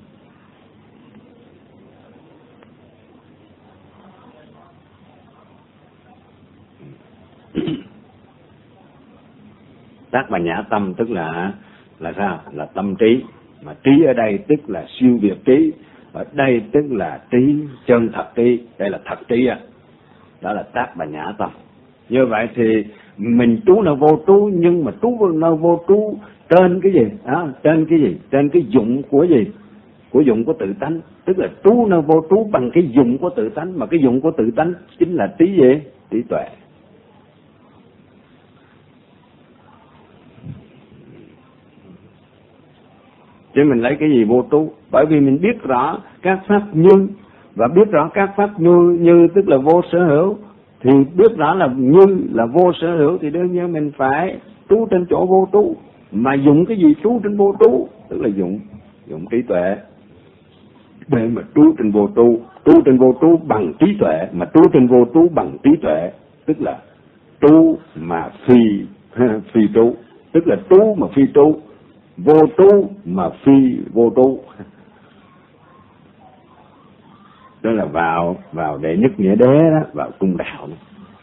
Tắc và nhã tâm tức là là sao? Là tâm trí. Mà trí ở đây tức là siêu việt trí, ở đây tức là trí chân thật trí, đây là thật trí à. Đó là tác và nhã tâm. Như vậy thì mình trú nơi vô trú, nhưng mà trú nơi vô trú trên cái gì? Đó, trên cái gì? Trên cái dụng của gì? Của dụng của tự tánh. Tức là trú nơi vô trú bằng cái dụng của tự tánh, mà cái dụng của tự tánh chính là trí gì? Trí tuệ. Chứ mình lấy cái gì vô trú? Bởi vì mình biết rõ các pháp như, và biết rõ các pháp như, như tức là vô sở hữu, thì biết rõ là như là vô sở hữu thì đương nhiên mình phải trú trên chỗ vô trú. Mà dùng cái gì trú trên vô trú? Tức là dụng dụng trí tuệ để mà trú trên vô trú. Trú trên vô trú bằng trí tuệ, mà trú trên vô trú bằng trí tuệ tức là trú mà phi phi trú, tức là trú mà phi trú, vô trú mà phi vô trú. Đó là vào vào đệ nhất nghĩa đế đó, vào trung đạo đó.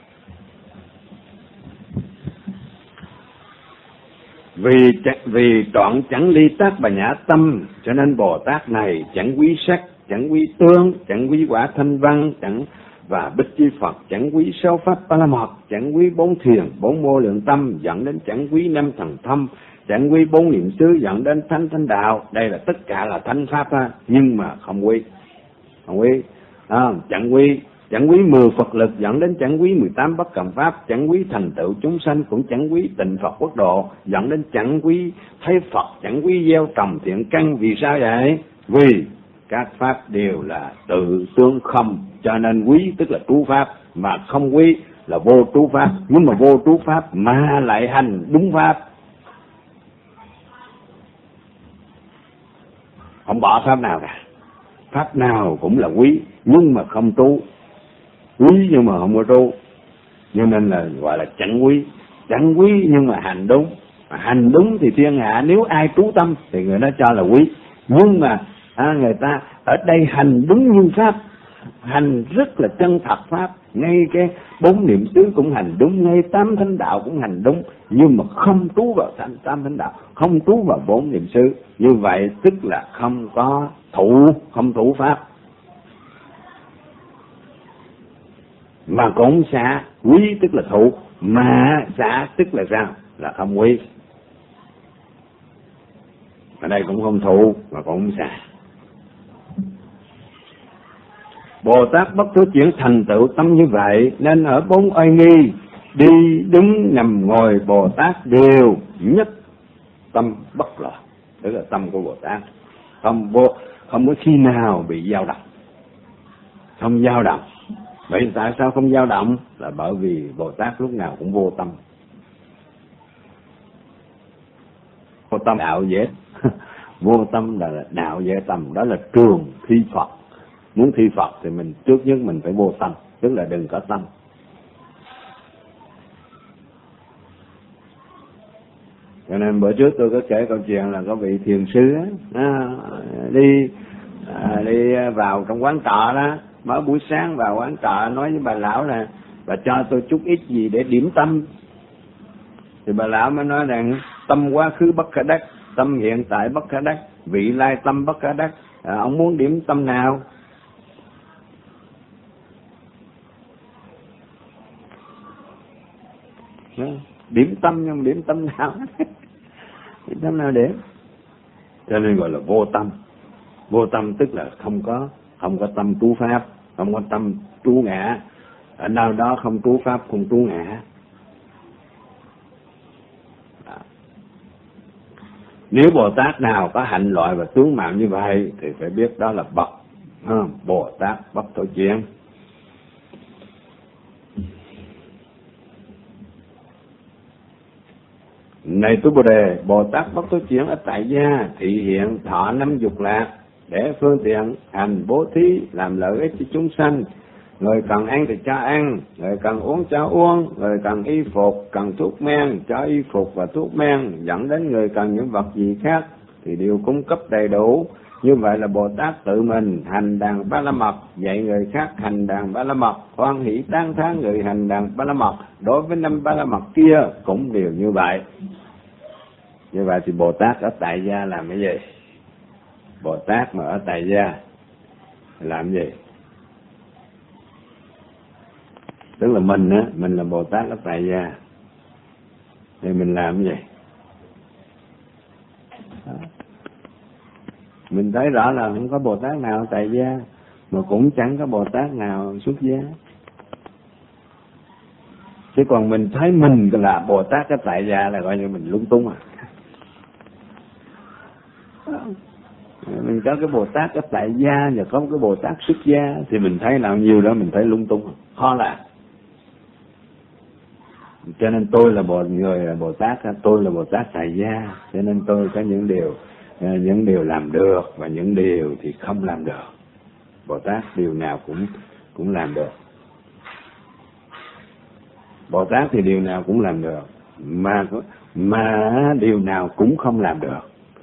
Vì vì đoạn chẳng ly tác và nhã tâm, cho nên Bồ Tát này chẳng quý sắc, chẳng quý tướng, chẳng quý quả thanh văn, chẳng và bích chi Phật, chẳng quý sáu pháp ba la mật, chẳng quý bốn thiền, bốn vô lượng tâm, dẫn đến chẳng quý năm thần thâm, chẳng quý bốn niệm xứ dẫn đến thánh thánh đạo. Đây là tất cả là thánh pháp ha, nhưng mà không quý, không quý. À, chẳng quý chẳng quý mười Phật lực dẫn đến chẳng quý mười tám bất cầm pháp, chẳng quý thành tựu chúng sanh, cũng chẳng quý tịnh Phật quốc độ, dẫn đến chẳng quý thấy Phật, chẳng quý gieo trồng thiện căn. Vì sao vậy? Vì các pháp đều là tự tương không, cho nên quý tức là trú pháp, mà không quý là vô trú pháp. Nhưng mà vô trú pháp mà lại hành đúng pháp, không bỏ pháp nào cả. Pháp nào cũng là quý nhưng mà không trú, quý nhưng mà không có trú, cho nên là gọi là chẳng quý. Chẳng quý nhưng mà hành đúng, mà hành đúng thì thiên hạ nếu ai trú tâm thì người đó cho là quý. Nhưng mà à, người ta ở đây hành đúng như pháp, hành rất là chân thật pháp, ngay cái bốn niệm xứ cũng hành đúng, ngay tám thánh đạo cũng hành đúng, nhưng mà không trú vào tám thánh đạo, không trú vào bốn niệm xứ. Như vậy tức là không có thụ, không thụ pháp, mà cũng xả. Quý tức là thụ, mà xả tức là sao? Là không quý. Ở đây cũng không thụ mà cũng không xả. Bồ Tát bất thối chuyển thành tựu tâm như vậy, nên ở bốn oai nghi, đi đứng nằm ngồi, Bồ Tát đều nhất tâm bất loạn. Đó là tâm của Bồ Tát không vô, không có khi nào bị dao động, không dao động. Vậy tại sao không dao động? Là bởi vì Bồ Tát lúc nào cũng vô tâm. Vô tâm đạo dễ vô tâm là đạo dễ tâm, đó là trường thi Phật. Muốn thi Phật thì mình trước nhất mình phải vô tâm, tức là đừng có tâm. Cho nên bữa trước tôi có kể câu chuyện là có vị thiền sư á, à, đi à, đi vào trong quán trọ đó, mới buổi sáng vào quán trọ nói với bà lão là bà cho tôi chút ít gì để điểm tâm. Thì bà lão mới nói rằng tâm quá khứ bất khả đắc, tâm hiện tại bất khả đắc, vị lai tâm bất khả đắc. À, ông muốn điểm tâm nào? Điểm tâm nhưng điểm tâm nào? Điểm tâm nào điểm? Cho nên gọi là vô tâm. Vô tâm tức là không có không có tâm trú pháp, không có tâm trú ngã. Ở đâu đó không trú pháp, không trú ngã. Đó. Nếu Bồ Tát nào có hạnh loại và tướng mạo như vậy thì phải biết đó là bậc Bồ Tát bất thối chuyển. Này Tu Bồ Đề, Bồ Tát bất thối chuyển ở tại gia thị hiện thọ năm dục lạc, để phương tiện hành bố thí làm lợi ích cho chúng sanh. Người cần ăn thì cho ăn, người cần uống cho uống, người cần y phục, cần thuốc men cho y phục và thuốc men, dẫn đến người cần những vật gì khác thì đều cung cấp đầy đủ. Như vậy là Bồ Tát tự mình hành đàn Ba La Mật, dạy người khác hành đàn Ba La Mật, hoan hỷ tán thán người hành đàn Ba La Mật. Đối với năm Ba La Mật kia cũng đều như vậy. Như vậy thì Bồ Tát ở tại gia làm cái gì? Bồ Tát mà ở tại gia làm gì? Tức là mình á, mình là Bồ Tát ở tại gia thì mình làm cái gì? Đó. Mình thấy rõ là không có Bồ Tát nào tại gia, mà cũng chẳng có Bồ Tát nào xuất gia. Chứ còn mình thấy mình là Bồ Tát ở tại gia là coi như mình lung tung à. Mình có cái Bồ Tát ở tại gia và có cái Bồ Tát xuất gia thì mình thấy nào nhiều đó mình thấy lung tung, khó làm. Cho nên tôi là một người là Bồ Tát, tôi là Bồ Tát tại gia, cho nên tôi có những điều những điều làm được và những điều thì không làm được. Bồ Tát điều nào cũng cũng làm được. Bồ Tát thì điều nào cũng làm được, mà mà điều nào cũng không làm được.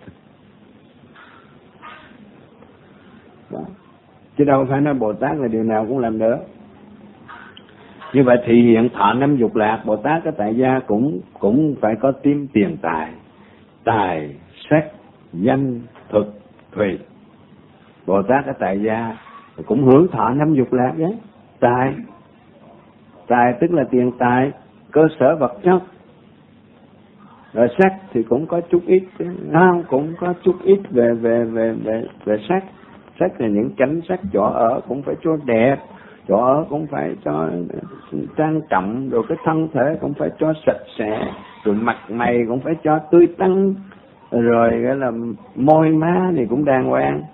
Đó. Chứ đâu phải nói Bồ Tát là điều nào cũng làm được. Như vậy thì hiện thọ năm dục lạc, Bồ Tát cái tại gia cũng cũng phải có tím tiền tài, tài, sắc, danh, thực, thùy. Bồ Tát cái tại gia cũng hưởng thọ năm dục lạc đấy. Tài, tài tức là tiền tài, cơ sở vật chất. Rồi sắc thì cũng có chút ít, không, cũng có chút ít về về về về về sắc. Sắc là những cảnh sắc, chỗ ở cũng phải cho đẹp, chỗ ở cũng phải cho trang trọng, rồi cái thân thể cũng phải cho sạch sẽ, rồi mặt mày cũng phải cho tươi tắn, rồi cái là môi má thì cũng đàng hoàng.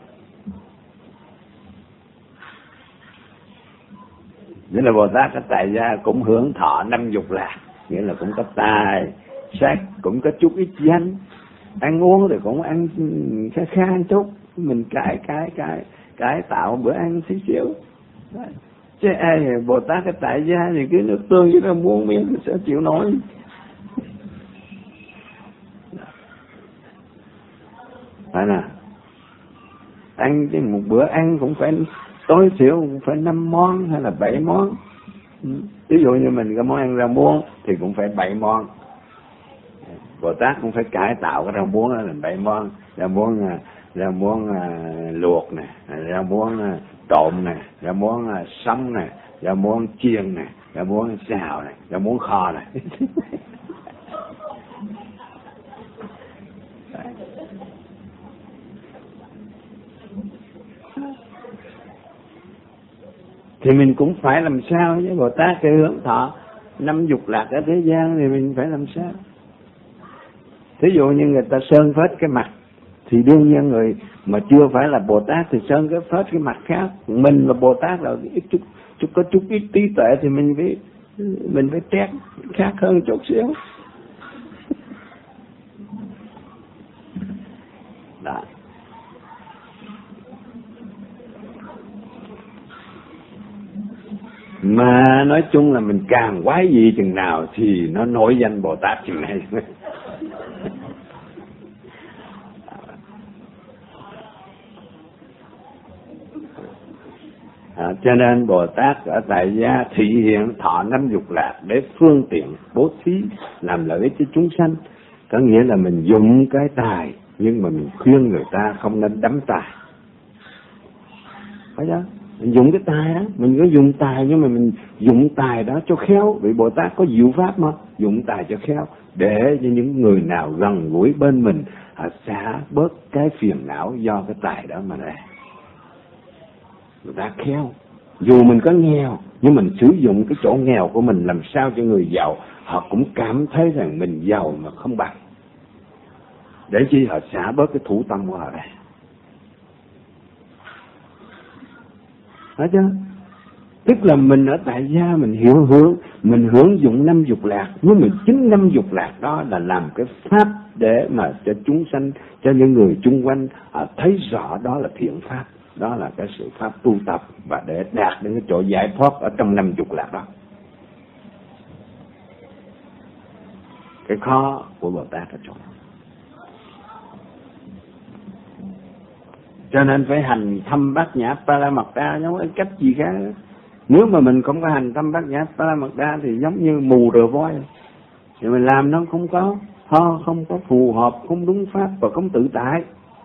Nghĩa là Bồ Tát ở tại gia cũng hưởng thọ năm dục lạc, nghĩa là cũng có tài sắc, cũng có chút ít danh, ăn uống thì cũng ăn khá khá một chút, mình cải cái cái cải tạo bữa ăn xíu xíu. Chứ ai Bồ Tát ở tại gia thì cứ nước tương với nó muốn miếng thì sẽ chịu nổi. Phải nè, ăn chứ một bữa ăn cũng phải tối thiểu cũng phải năm món hay là bảy món. Ví dụ như mình có món ăn rau muống thì cũng phải bảy món. Bồ Tát cũng phải cải tạo cái rau muống đó thành bảy món. Rau muống rau muống luộc nè, rau muống trộn nè, rau muống sống nè, rau muống chiên nè, rau muống xào nè, rau muống kho nè. Thì mình cũng phải làm sao với Bồ Tát cái hưởng thọ năm dục lạc ở thế gian thì mình phải làm sao. Thí dụ như người ta sơn phết cái mặt thì đương nhiên người mà chưa phải là Bồ Tát thì sơn cái phết cái mặt khác. Mình là Bồ Tát là ít chút, chút có chút ít trí tuệ thì mình phải mình phải trét khác hơn chút xíu. Đó. Mà nói chung là mình càng quái gì chừng nào thì nó nổi danh Bồ Tát chừng này. À, cho nên Bồ Tát ở tại gia thị hiện thọ năm dục lạc để phương tiện bố thí làm lợi ích cho chúng sanh. Có nghĩa là mình dùng cái tài nhưng mà mình khuyên người ta không nên đắm tài. Phải không? Mình dùng cái tài đó, mình có dùng tài nhưng mà mình dùng tài đó cho khéo. Vì Bồ Tát có diệu pháp mà, dùng tài cho khéo để cho những người nào gần gũi bên mình à, xả bớt cái phiền não do cái tài đó mà ra. Bồ Tát khéo. Dù mình có nghèo nhưng mình sử dụng cái chỗ nghèo của mình làm sao cho người giàu họ cũng cảm thấy rằng mình giàu mà không bằng, để chi họ xả bớt cái thủ tâm của họ ra. Phải chưa? Tức là mình ở tại gia mình hiểu hướng, mình hưởng dụng năm dục lạc, nhưng mà chính năm dục lạc đó là làm cái pháp để mà cho chúng sanh, cho những người chung quanh à, thấy rõ đó là thiện pháp, đó là cái sự pháp tu tập và để đạt đến cái chỗ giải thoát ở trong năm dục lạc đó. Cái khó của Bồ Tát ở chỗ đó. Cho nên phải hành thâm bát nhã Paramattha, không có cách gì khác. Nếu mà mình không có hành thâm bát nhã Paramattha thì giống như mù rờ voi, thì mình làm nó không có ho, không có phù hợp, không đúng pháp và không tự tại.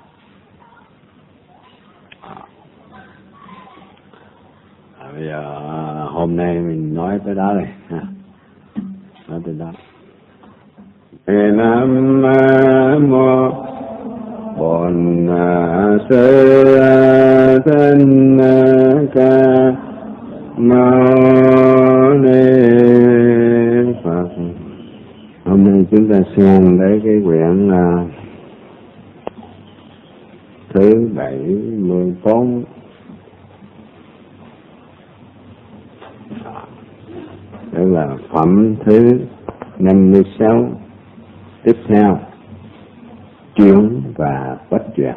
À, bây giờ hôm nay mình nói tới đó này ha, nói tới đó. Nam mô Bổn Sư Thích Ca Mâu Ni Phật. Hôm nay chúng ta xem tới cái quyển uh, thứ bảy mươi bốn. Đó là phẩm thứ năm mươi sáu. Tiếp theo chuyển và bất chuyển.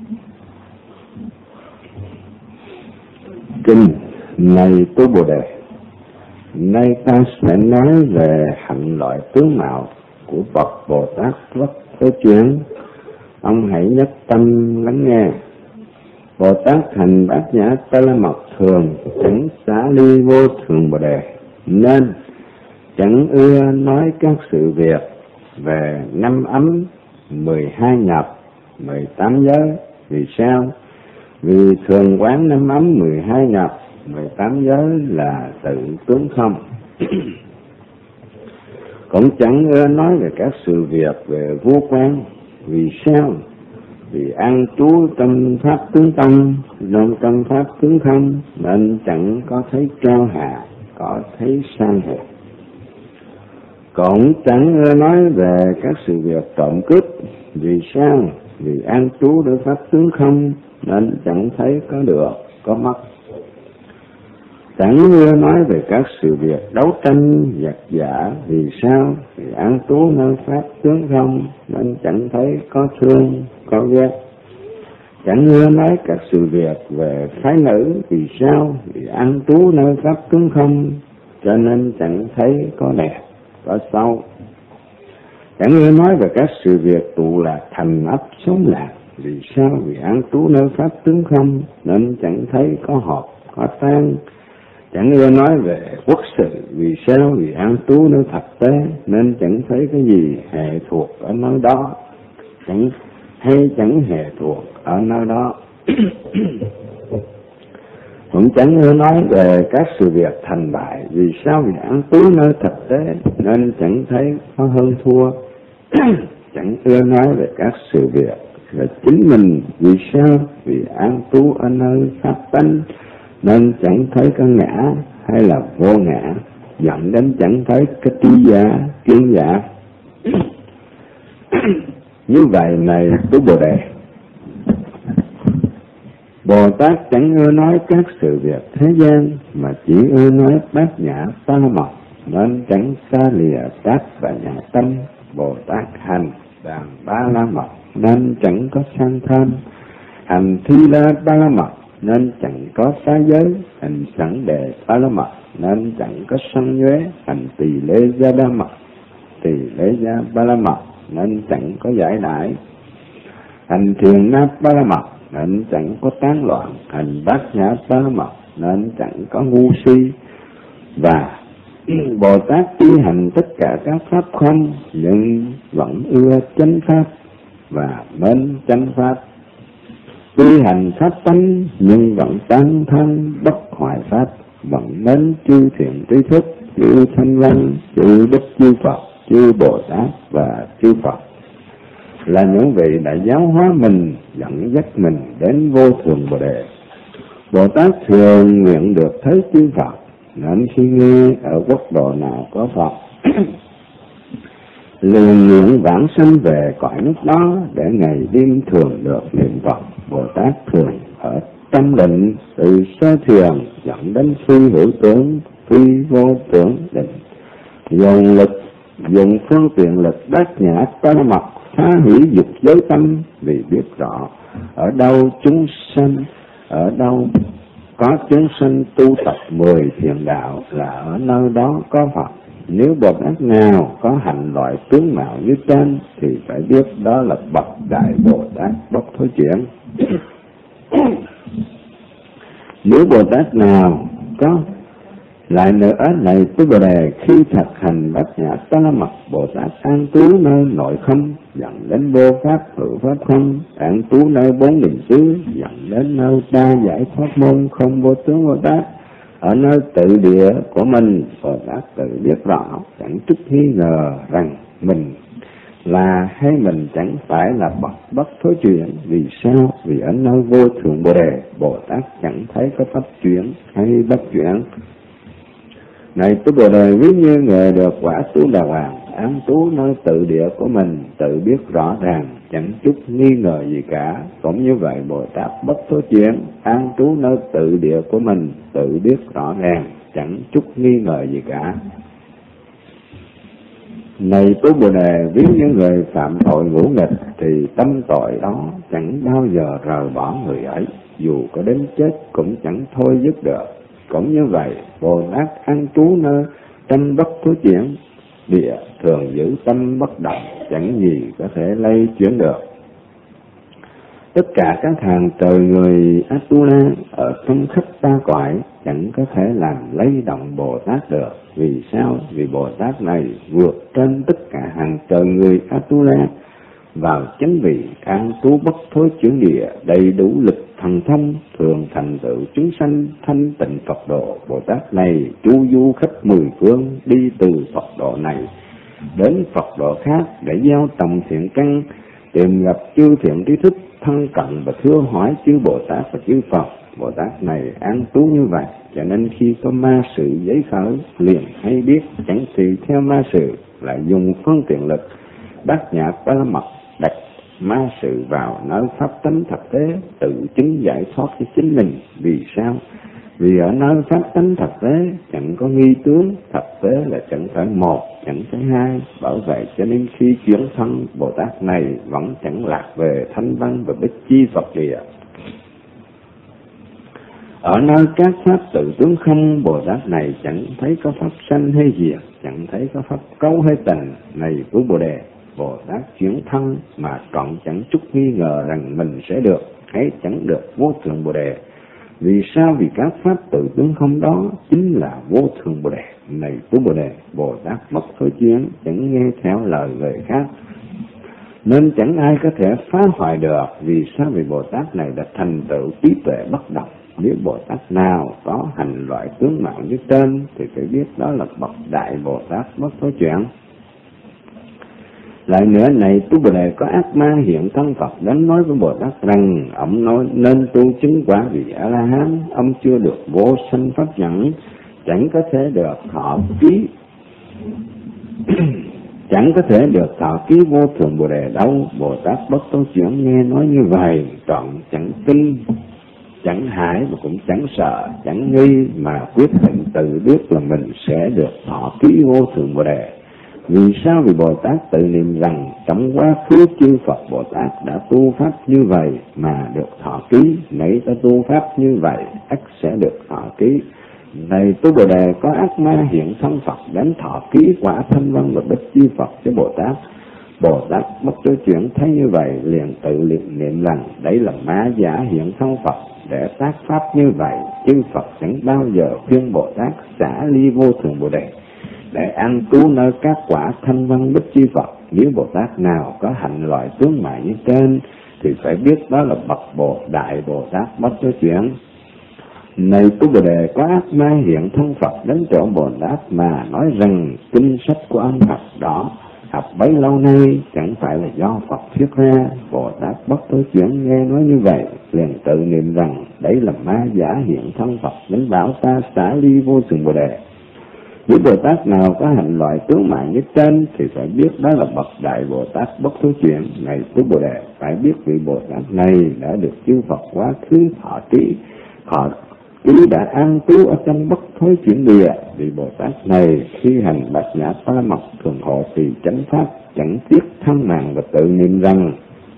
Kinh này Tu Bồ Đề, nay ta sẽ nói về hạnh loại tướng mạo của Phật Bồ Tát bất thế chuyển. Ông hãy nhất tâm lắng nghe. Bồ Tát thành bát nhã Ta La Mật thường chẳng xá ly vô thường Bồ Đề, nên chẳng ưa nói các sự việc về năm ấm, mười hai nhập, mười tám giới. Vì sao? Vì thường quán năm ấm, mười hai nhập, mười tám giới là tự tướng không. cũng chẳng ưa nói về các sự việc về vua quan. Vì sao? Vì an trú trong pháp tướng tâm, nên trong pháp tướng không, nên chẳng có thấy trao hạ, có thấy sang hệ. Cũng chẳng ưa nói về các sự việc trộm cướp. Vì sao? Vì an trú đối pháp tướng không, nên chẳng thấy có được, có mất. Chẳng ưa nói về các sự việc đấu tranh, giặc giả. Vì sao? Vì an trú nơi pháp tướng không, nên chẳng thấy có thương, có ghét. Chẳng ưa nói các sự việc về phái nữ. Vì sao? Vì an trú nơi pháp tướng không, cho nên chẳng thấy có đẹp, có xấu. Chẳng ưa nói về các sự việc tụ lạc thành ấp sống lạc. Vì sao? Vì an trú nơi pháp tướng không, nên chẳng thấy có hợp, có tan. Chẳng ưa nói về quốc sự. Vì sao? Vì an trú nơi thực tế, nên chẳng thấy cái gì hệ thuộc ở nơi đó, chẳng hay chẳng hề thuộc ở nơi đó. Cũng chẳng ưa nói về các sự việc thành bại. Vì sao? Vì an trú nơi thực tế, nên chẳng thấy có hơn thua. Chẳng ưa nói về các sự việc về chính mình. Vì sao? Vì an trú ở nơi pháp tánh, nên chẳng thấy có ngã hay là vô ngã, dẫn đến chẳng thấy cái trí giả, kiến giả. Như vậy này Tứ Bồ Đề, Bồ Tát chẳng ưa nói các sự việc thế gian, mà chỉ ưa nói bát nhã ba la mật, nên chẳng xa lìa bát và nhã tâm. Bồ Tát hành đàn ba la mật, nên chẳng có sang tham. Hành thi la ba la mật, nên chẳng có phá giới. Hành sẵn đề ba la mật, nên chẳng có sân nhuế. Hành tỳ lê gia ba mật, tỳ lê gia ba la mật, nên chẳng có giải đãi. Hành thiền na ba la mật, nên chẳng có tán loạn. Hành bát nhã ba la mật, nên chẳng có ngu si. Và Bồ Tát tuy hành tất cả các pháp không, nhưng vẫn ưa chánh pháp và mến chánh pháp. Tuy hành pháp tánh, nhưng vẫn tán thân bất hoại pháp, vẫn mến chư thiện trí thức, chư thanh văn, chư đức chư Phật, chư Bồ Tát và chư Phật, là những vị đã giáo hóa mình, dẫn dắt mình đến vô thượng Bồ Đề. Bồ Tát thường nguyện được thấy chư Phật, nên khi nghe ở quốc độ nào có Phật, liền nguyện vãng sanh về cõi nước đó, để ngày đêm thường được niệm Phật. Bồ Tát thường ở tâm định, từ sơ thiền dẫn đến phi hữu tướng, phi vô tưởng định, dùng lực dùng phương tiện lực bát nhã ba la mật phá hủy dục giới tâm. Vì biết rõ ở đâu chúng sanh, ở đâu có chúng sanh tu tập mười thiền đạo, là ở nơi đó có Phật. Nếu Bồ Tát nào có hành loại tướng mạo như trên, thì phải biết đó là bậc đại Bồ Tát bất thối chuyển. Nếu Bồ Tát nào có lại nữa này Tứ Bồ Đề, khi thực hành bát nhã ba la mật, Bồ Tát an trú nơi nội không, dẫn đến vô pháp hữu pháp không. An trú nơi bốn niệm xứ, dẫn đến nơi đa giải thoát môn không vô tướng Bồ Tát. Ở nơi tự địa của mình, Bồ Tát tự biết rõ, chẳng chút nghi ngờ rằng mình là hay mình chẳng phải là bậc bất thối chuyển. Vì sao? Vì ở nơi vô thượng Bồ Đề, Bồ Tát chẳng thấy có pháp chuyển hay bất chuyển. Này Tứ Bồ Đề, ví như người được quả tu đà hoàng, an trú nơi tự địa của mình, tự biết rõ ràng, chẳng chút nghi ngờ gì cả. Cũng như vậy, Bồ Tát bất thối chuyển, an trú nơi tự địa của mình, tự biết rõ ràng, chẳng chút nghi ngờ gì cả. Này Tứ Bồ Đề, ví như người phạm tội ngũ nghịch, thì tâm tội đó chẳng bao giờ rời bỏ người ấy, dù có đến chết cũng chẳng thôi dứt được. Cũng như vậy, Bồ Tát an trú nơi tâm bất thối chuyển địa, thường giữ tâm bất động, chẳng gì có thể lay chuyển được. Tất cả các hàng trời người Atula ở trong khắp ba cõi chẳng có thể làm lay động Bồ Tát được. Vì sao? Vì Bồ Tát này vượt trên tất cả hàng trời người Atula, vào chánh vị an trú bất thối chuyển địa, đầy đủ lực thần thông, thường thành tựu chúng sanh thanh tịnh Phật độ. Bồ Tát này chu du khắp mười phương, đi từ Phật độ này đến Phật độ khác để gieo trồng thiện căn, tìm gặp chư thiện trí thức, thân cận và thưa hỏi chư Bồ Tát và chư Phật. Bồ Tát này an trú như vậy, cho nên khi có ma sự giấy khởi liền hay biết, chẳng tùy theo ma sự, lại dùng phương tiện lực bát nhã ba la mật đặt ma sự vào nơi pháp tánh thực tế, tự chứng giải thoát cho chính mình. Vì sao? Vì ở nơi pháp tánh thực tế chẳng có nghi tướng, thực tế là chẳng phải một, chẳng phải hai. Bởi vậy cho nên khi chuyển thân, Bồ Tát này vẫn chẳng lạc về Thanh Văn và Bích Chi Phật địa. Ở nơi các pháp tự tướng không, Bồ Tát này chẳng thấy có pháp sanh hay diệt, chẳng thấy có pháp cấu hay tình. Này của Bồ Đề, Bồ Tát chuyển thân mà trọn chẳng chút nghi ngờ rằng mình sẽ được hay chẳng được vô thượng Bồ Đề. Vì sao? Vì các pháp tự tướng không đó chính là vô thượng Bồ Đề. Này của Bồ Đề, Bồ Tát bất thối chuyển, chẳng nghe theo lời người khác, nên chẳng ai có thể phá hoại được. Vì sao? Vì Bồ Tát này đã thành tựu trí tuệ bất động. Nếu Bồ Tát nào có hành loại tướng mạo như trên thì phải biết đó là bậc đại Bồ Tát bất thối chuyển. Lại nữa, này tu Bồ Đề, có ác ma hiện thân Phật đến nói với Bồ Tát rằng ông nói nên tu chứng quả vị A La Hán, ông chưa được vô sanh pháp nhẫn, chẳng có thể được thọ ký chẳng có thể được thọ ký vô thượng Bồ Đề đâu. Bồ Tát bất thối chuyển nghe nói như vậy, trọn chẳng tin, chẳng hãi mà cũng chẳng sợ, chẳng nghi, mà quyết định tự biết là mình sẽ được thọ ký vô thượng Bồ Đề. Vì sao? Vì Bồ Tát tự niệm rằng trong quá khứ chư Phật Bồ Tát đã tu pháp như vậy mà được thọ ký, nãy ta tu pháp như vậy ắt sẽ được thọ ký. Này tu Bồ Đề, có ác ma hiện thân Phật đến thọ ký quả Thanh Văn và Bích Chi Phật cho Bồ Tát. Bồ Tát bất thối chuyển thấy như vậy liền tự niệm niệm rằng đấy là ma giả hiện thân Phật để tác pháp như vậy. Chư Phật chẳng bao giờ khuyên Bồ Tát xả ly vô thượng Bồ Đề để an trú nơi các quả Thanh Văn Bích Chi Phật. Nếu Bồ Tát nào có hạnh loại tướng mạo như trên thì phải biết đó là bậc Bồ đại Bồ Tát bất thối chuyển. Này tu Bồ Đề, có ác ma hiện thân Phật đến chỗ Bồ Tát mà nói rằng kinh sách của ông học đó học bấy lâu nay chẳng phải là do Phật thuyết ra. Bồ Tát bất thối chuyển nghe nói như vậy liền tự niệm rằng đấy là ma giả hiện thân Phật đến bảo ta xả ly vô thượng Bồ Đề. Nếu Bồ Tát nào có hành loại tướng mạo như trên thì phải biết đó là bậc đại Bồ Tát bất thối chuyển. Này tu Bồ Đề, phải biết vị Bồ Tát này đã được chư Phật quá khứ thọ ký, họ ký đã an trú ở trong bất thối chuyển địa. Vì Bồ Tát này khi hành bát nhã ba la mật thường hộ trì chánh pháp, chẳng tiếc thân mạng và tự niệm rằng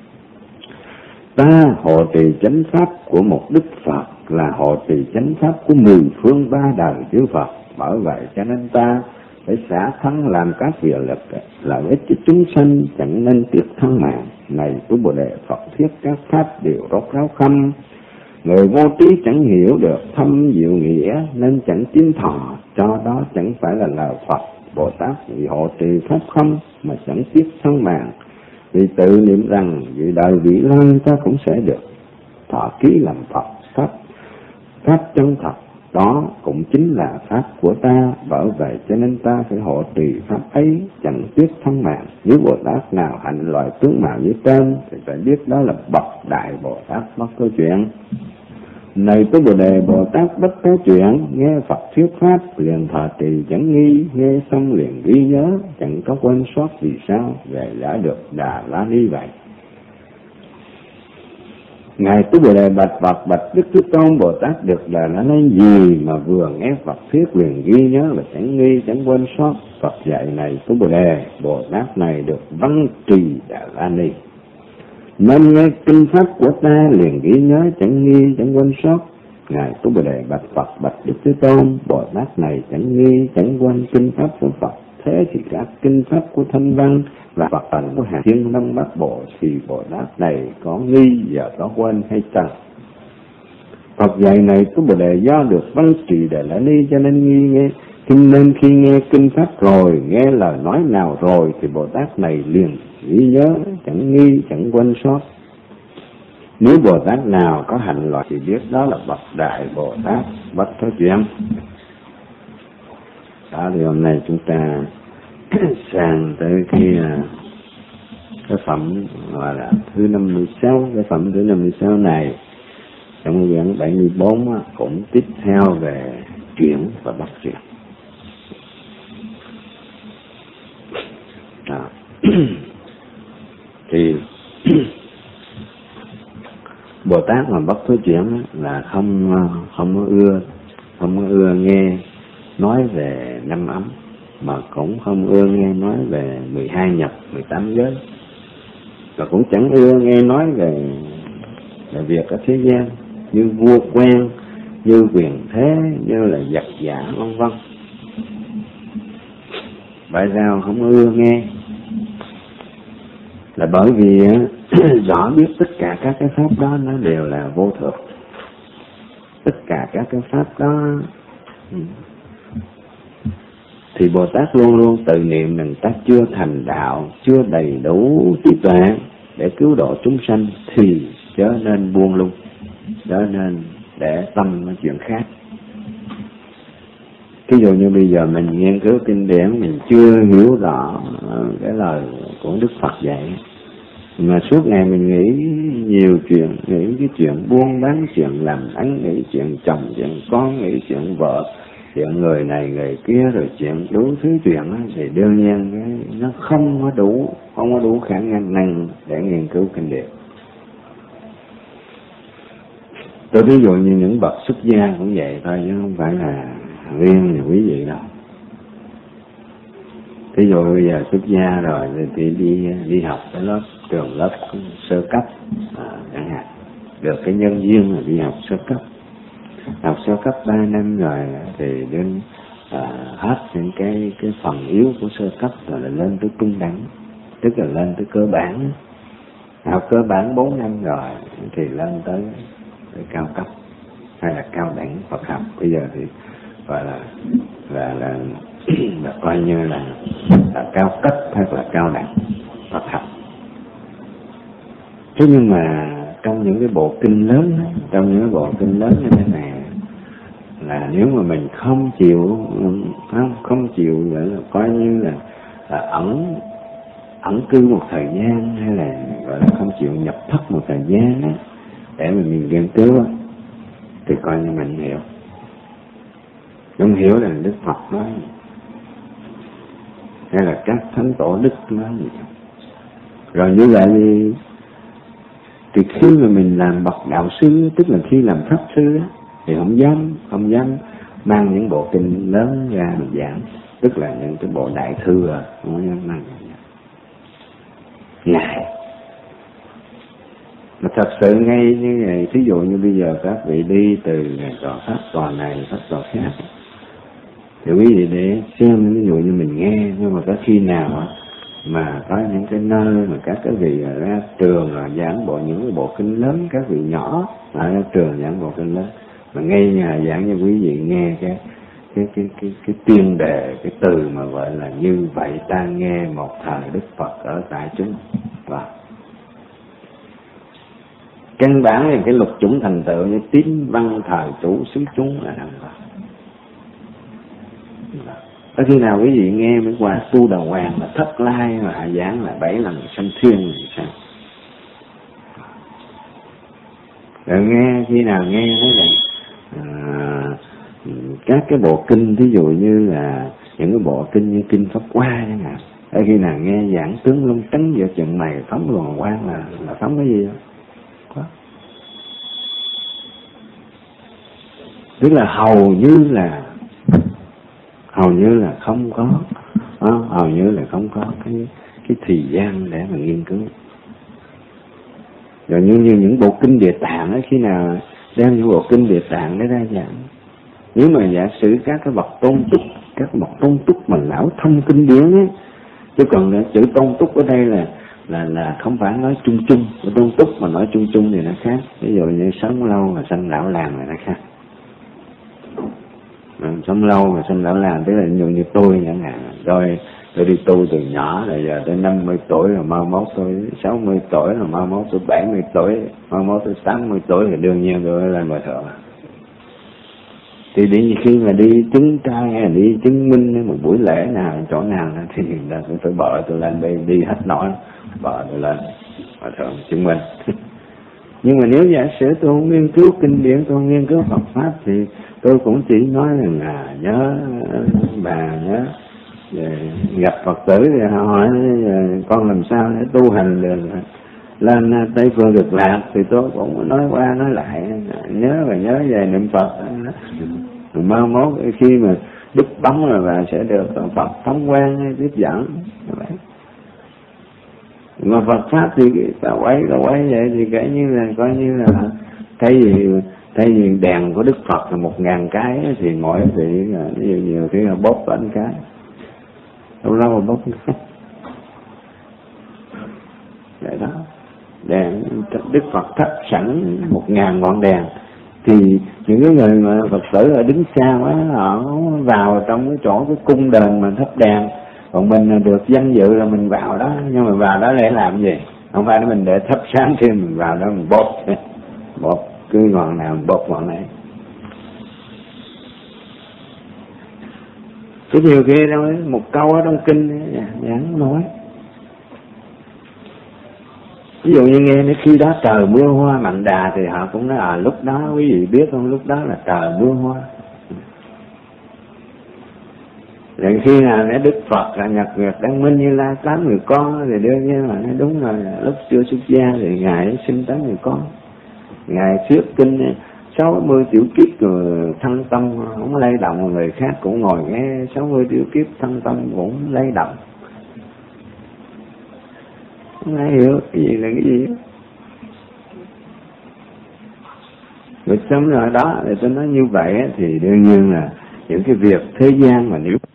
ta hộ trì chánh pháp của một Đức Phật là hộ trì chánh pháp của mười phương ba đời chư Phật. Bởi vậy cho nên ta phải xả thân làm các việc lực lợi ích cho chúng sanh, chẳng nên tiếc thân mạng. Này tu Bồ Đề, Phật thuyết các pháp đều rốt ráo khâm, người vô trí chẳng hiểu được thâm diệu nghĩa nên chẳng tín thọ, cho đó chẳng phải là lời Phật. Bồ Tát vì hộ trì pháp không mà chẳng tiếc thân mạng, vì tự niệm rằng vì đời vị lai ta cũng sẽ được thọ ký làm Phật. Pháp pháp chân thật đó cũng chính là pháp của ta. Bởi vậy cho nên ta phải hộ trì pháp ấy, chẳng tiếc thân mạng. Nếu Bồ Tát nào hành loại tướng mạo như trên thì phải biết đó là bậc đại Bồ Tát bất thối chuyển. Này tu Bồ Đề, Bồ Tát bất thối chuyển nghe Phật thuyết pháp liền thọ trì chẳng nghi, nghe xong liền ghi nhớ, chẳng có quên sót. Vì sao? Về đã được Đà La Ni vậy. Ngài tu Bồ Đề bạch Phật: bạch Đức Thế Tôn, Bồ Tát được Đà La Ni gì mà vừa nghe Phật thuyết liền ghi nhớ và chẳng nghi chẳng quên sót? Phật dạy: này tu Bồ Đề, Bồ Tát này được văn trì Đà La Ni, nên nghe kinh pháp của ta liền ghi nhớ chẳng nghi chẳng quên sót. Ngài tu Bồ Đề bạch Phật: bạch Đức Thế Tôn, Bồ Tát này chẳng nghi chẳng quên kinh pháp của Phật. Thế thì các kinh pháp của Thanh Văn và Phật tận của Hàng Thiên Đông Bắc Bộ thì Bồ Tát này có nghi và có quên hay chăng? Phật dạy: này tu Bồ Đề, do được văn trì Đà La Ni cho nên nghi nghe kinh, nên khi nghe kinh pháp rồi, nghe lời nói nào rồi thì Bồ Tát này liền ghi nhớ, chẳng nghi chẳng quên sót. Nếu Bồ Tát nào có hành loại thì biết đó là bậc đại Bồ Tát bất thối chuyển. Đó thì hôm nay chúng ta sẽ tràng tới khi cái phẩm gọi là thứ năm mươi sáu, cái phẩm thứ năm mươi sáu này trong quyển bảy mươi bốn cũng tiếp theo về chuyển và bất chuyển. À. Thì Bồ Tát mà bất thối chuyển là không không có ưa không có ưa nghe nói về năm ấm, mà cũng không ưa nghe nói về mười hai nhập, mười tám giới, và cũng chẳng ưa nghe nói về, về việc ở thế gian như vua quan, như quyền thế, như là giặc giả vân vân. Tại sao không ưa nghe? Là bởi vì rõ biết tất cả các cái pháp đó nó đều là vô thường. Tất cả các cái pháp đó thì Bồ Tát luôn luôn tự niệm rằng ta chưa thành đạo, chưa đầy đủ trí tuệ để cứu độ chúng sanh thì chớ nên buông lung, chớ nên để tâm nói chuyện khác. Ví dụ như bây giờ mình nghiên cứu kinh điển, mình chưa hiểu rõ cái lời của Đức Phật dạy, mà suốt ngày mình nghĩ nhiều chuyện, nghĩ cái chuyện buôn bán, chuyện làm ăn, nghĩ chuyện chồng, chuyện con, nghĩ chuyện vợ, chuyện người này người kia, rồi chuyện đủ thứ chuyện đó, thì đương nhiên cái nó không có đủ, không có đủ khả năng để nghiên cứu kinh điển. Tôi ví dụ như những bậc xuất gia cũng vậy thôi, chứ không phải là riêng là quý vị đâu. Ví dụ bây giờ xuất gia rồi thì đi đi học cái lớp trường lớp sơ cấp à, chẳng hạn, được cái nhân duyên là đi học sơ cấp, học sơ cấp ba năm rồi thì đến à, hết những cái cái phần yếu của sơ cấp rồi là lên tới trung đẳng, tức là lên tới cơ bản. Học cơ bản bốn năm rồi thì lên tới, tới cao cấp hay là cao đẳng Phật học. Bây giờ thì gọi là là là, là coi như là, là cao cấp hay là cao đẳng Phật học. Thế nhưng mà trong những cái bộ kinh lớn đó, trong những cái bộ kinh lớn như thế này là nếu mà mình không chịu không không chịu gọi là coi như là, là ẩn ẩn cư một thời gian, hay là gọi là không chịu nhập thất một thời gian đó, để mà mình nghiên cứu thì coi như mình hiểu. Không hiểu là Đức Phật nói hay là các thánh tổ đức nói gì. Rồi như vậy thì, thì khi mà mình làm bậc đạo sư, tức là khi làm pháp sư á, thì không dám không dám mang những bộ kinh lớn ra mình giảng, tức là những cái bộ đại thừa không dám mang ngại. Mà thật sự ngay như vậy, thí dụ như bây giờ các vị đi từ tòa pháp tòa này pháp tòa khác, thì quý vị để xem, ví dụ như mình nghe, nhưng mà có khi nào mà có những cái nơi mà các cái vị ra trường là giảng bộ những cái bộ kinh lớn, các vị nhỏ mà ra trường giảng bộ kinh lớn, mà ngay nhà giảng cho quý vị nghe cái cái cái cái cái tiên đề, cái từ mà gọi là như vậy ta nghe một thời Đức Phật ở tại chúng. Và căn bản là cái lục chủng thành tựu như tín văn thời chủ xứ chúng là làm vậy. Có khi nào quý vị nghe mới qua tu đà hoàng mà thất lai mà hạ giảng là bảy lần sanh thiên thì sao? Rồi nghe khi nào nghe nói là à, các cái bộ kinh, ví dụ như là những cái bộ kinh như kinh Pháp Hoa chẳng hạn, ở khi nào nghe giảng tướng lông trắng giữa chừng mày phóng luồng quang là là phóng cái gì đó? Tức là hầu như là hầu như là không có đó, hầu như là không có cái cái thời gian để mà nghiên cứu. Rồi như như những bộ kinh Địa Tạng ấy, khi nào đem những bộ kinh Địa Tạng để ra giảng, nếu mà giả sử các cái bậc tôn túc, các bậc tôn túc mà lão thông kinh điển ấy, chứ còn chữ tôn túc ở đây là là là không phải nói chung chung, tôn túc mà nói chung chung thì nó khác. Ví dụ như sống lâu mà sanh lão làng là nó khác. Sống lâu mà sinh lão làng, tức là như, như tôi chẳng hạn, rồi tôi đi tu từ nhỏ, rồi giờ tới năm mươi tuổi, rồi mai mốt tôi sáu mươi tuổi, rồi mai mốt tôi bảy mươi tuổi, mai mốt tôi tám mươi tuổi, thì đương nhiên tôi lên Hòa Thượng. Thì đi khi mà đi chứng trai hay đi chứng minh một buổi lễ nào chỗ nào thì là tôi phải bỏ tôi lên đây đi hết nổi, bỏ tôi lên hòa thượng chứng minh. Nhưng mà nếu giả sử tôi không nghiên cứu kinh điển, tôi không nghiên cứu Phật pháp thì tôi cũng chỉ nói rằng là nhớ bà nhớ về gặp Phật tử thì họ hỏi con làm sao để tu hành được lên Tây Phương Cực Lạc, thì tôi cũng nói qua nói lại nhớ và nhớ về niệm Phật. Mai mốt khi mà đứt bóng rồi và sẽ được Phật thống quan tiếp dẫn. Mà Phật pháp thì ta quay ta quay vậy thì kể như là coi như là thay vì thay vì đèn của Đức Phật là một ngàn cái thì mỗi vị nhiều nhiều khi là bóp có một cái, lâu lâu mà bóp cái. Vậy đó, đèn Đức Phật thắp sẵn một ngàn ngọn đèn, thì những cái người mà Phật tử ở đứng xa quá họ vào trong cái chỗ cái cung đền mà thắp đèn, còn mình được danh dự là mình vào đó, nhưng mà vào đó để làm gì? Không phải mình để thắp sáng khi mình vào đó mình bóp bóp cứ ngọn nào mình bóp ngọn này. Cái nhiều kia đâu ấy, một câu ở trong kinh giảng nói, ví dụ như nghe đến khi đó trời mưa hoa mạnh đà thì họ cũng nói à lúc đó quý vị biết không, lúc đó là trời mưa hoa. Rồi khi nào để Đức Phật là Nhật Nguyệt Đăng Minh Như Lai tám người con thì đương nhiên là nói đúng rồi, lúc chưa xuất gia thì ngài sinh tám người con, ngài thuyết kinh sáu mươi tiểu kiếp rồi thăng tâm không lay động, người khác cũng ngồi nghe sáu mươi tiểu kiếp thăng tâm cũng lay động. Không ai hiểu cái gì là cái gì. Rồi xong rồi đó, thì tôi nói như vậy thì đương nhiên là những cái việc thế gian mà nếu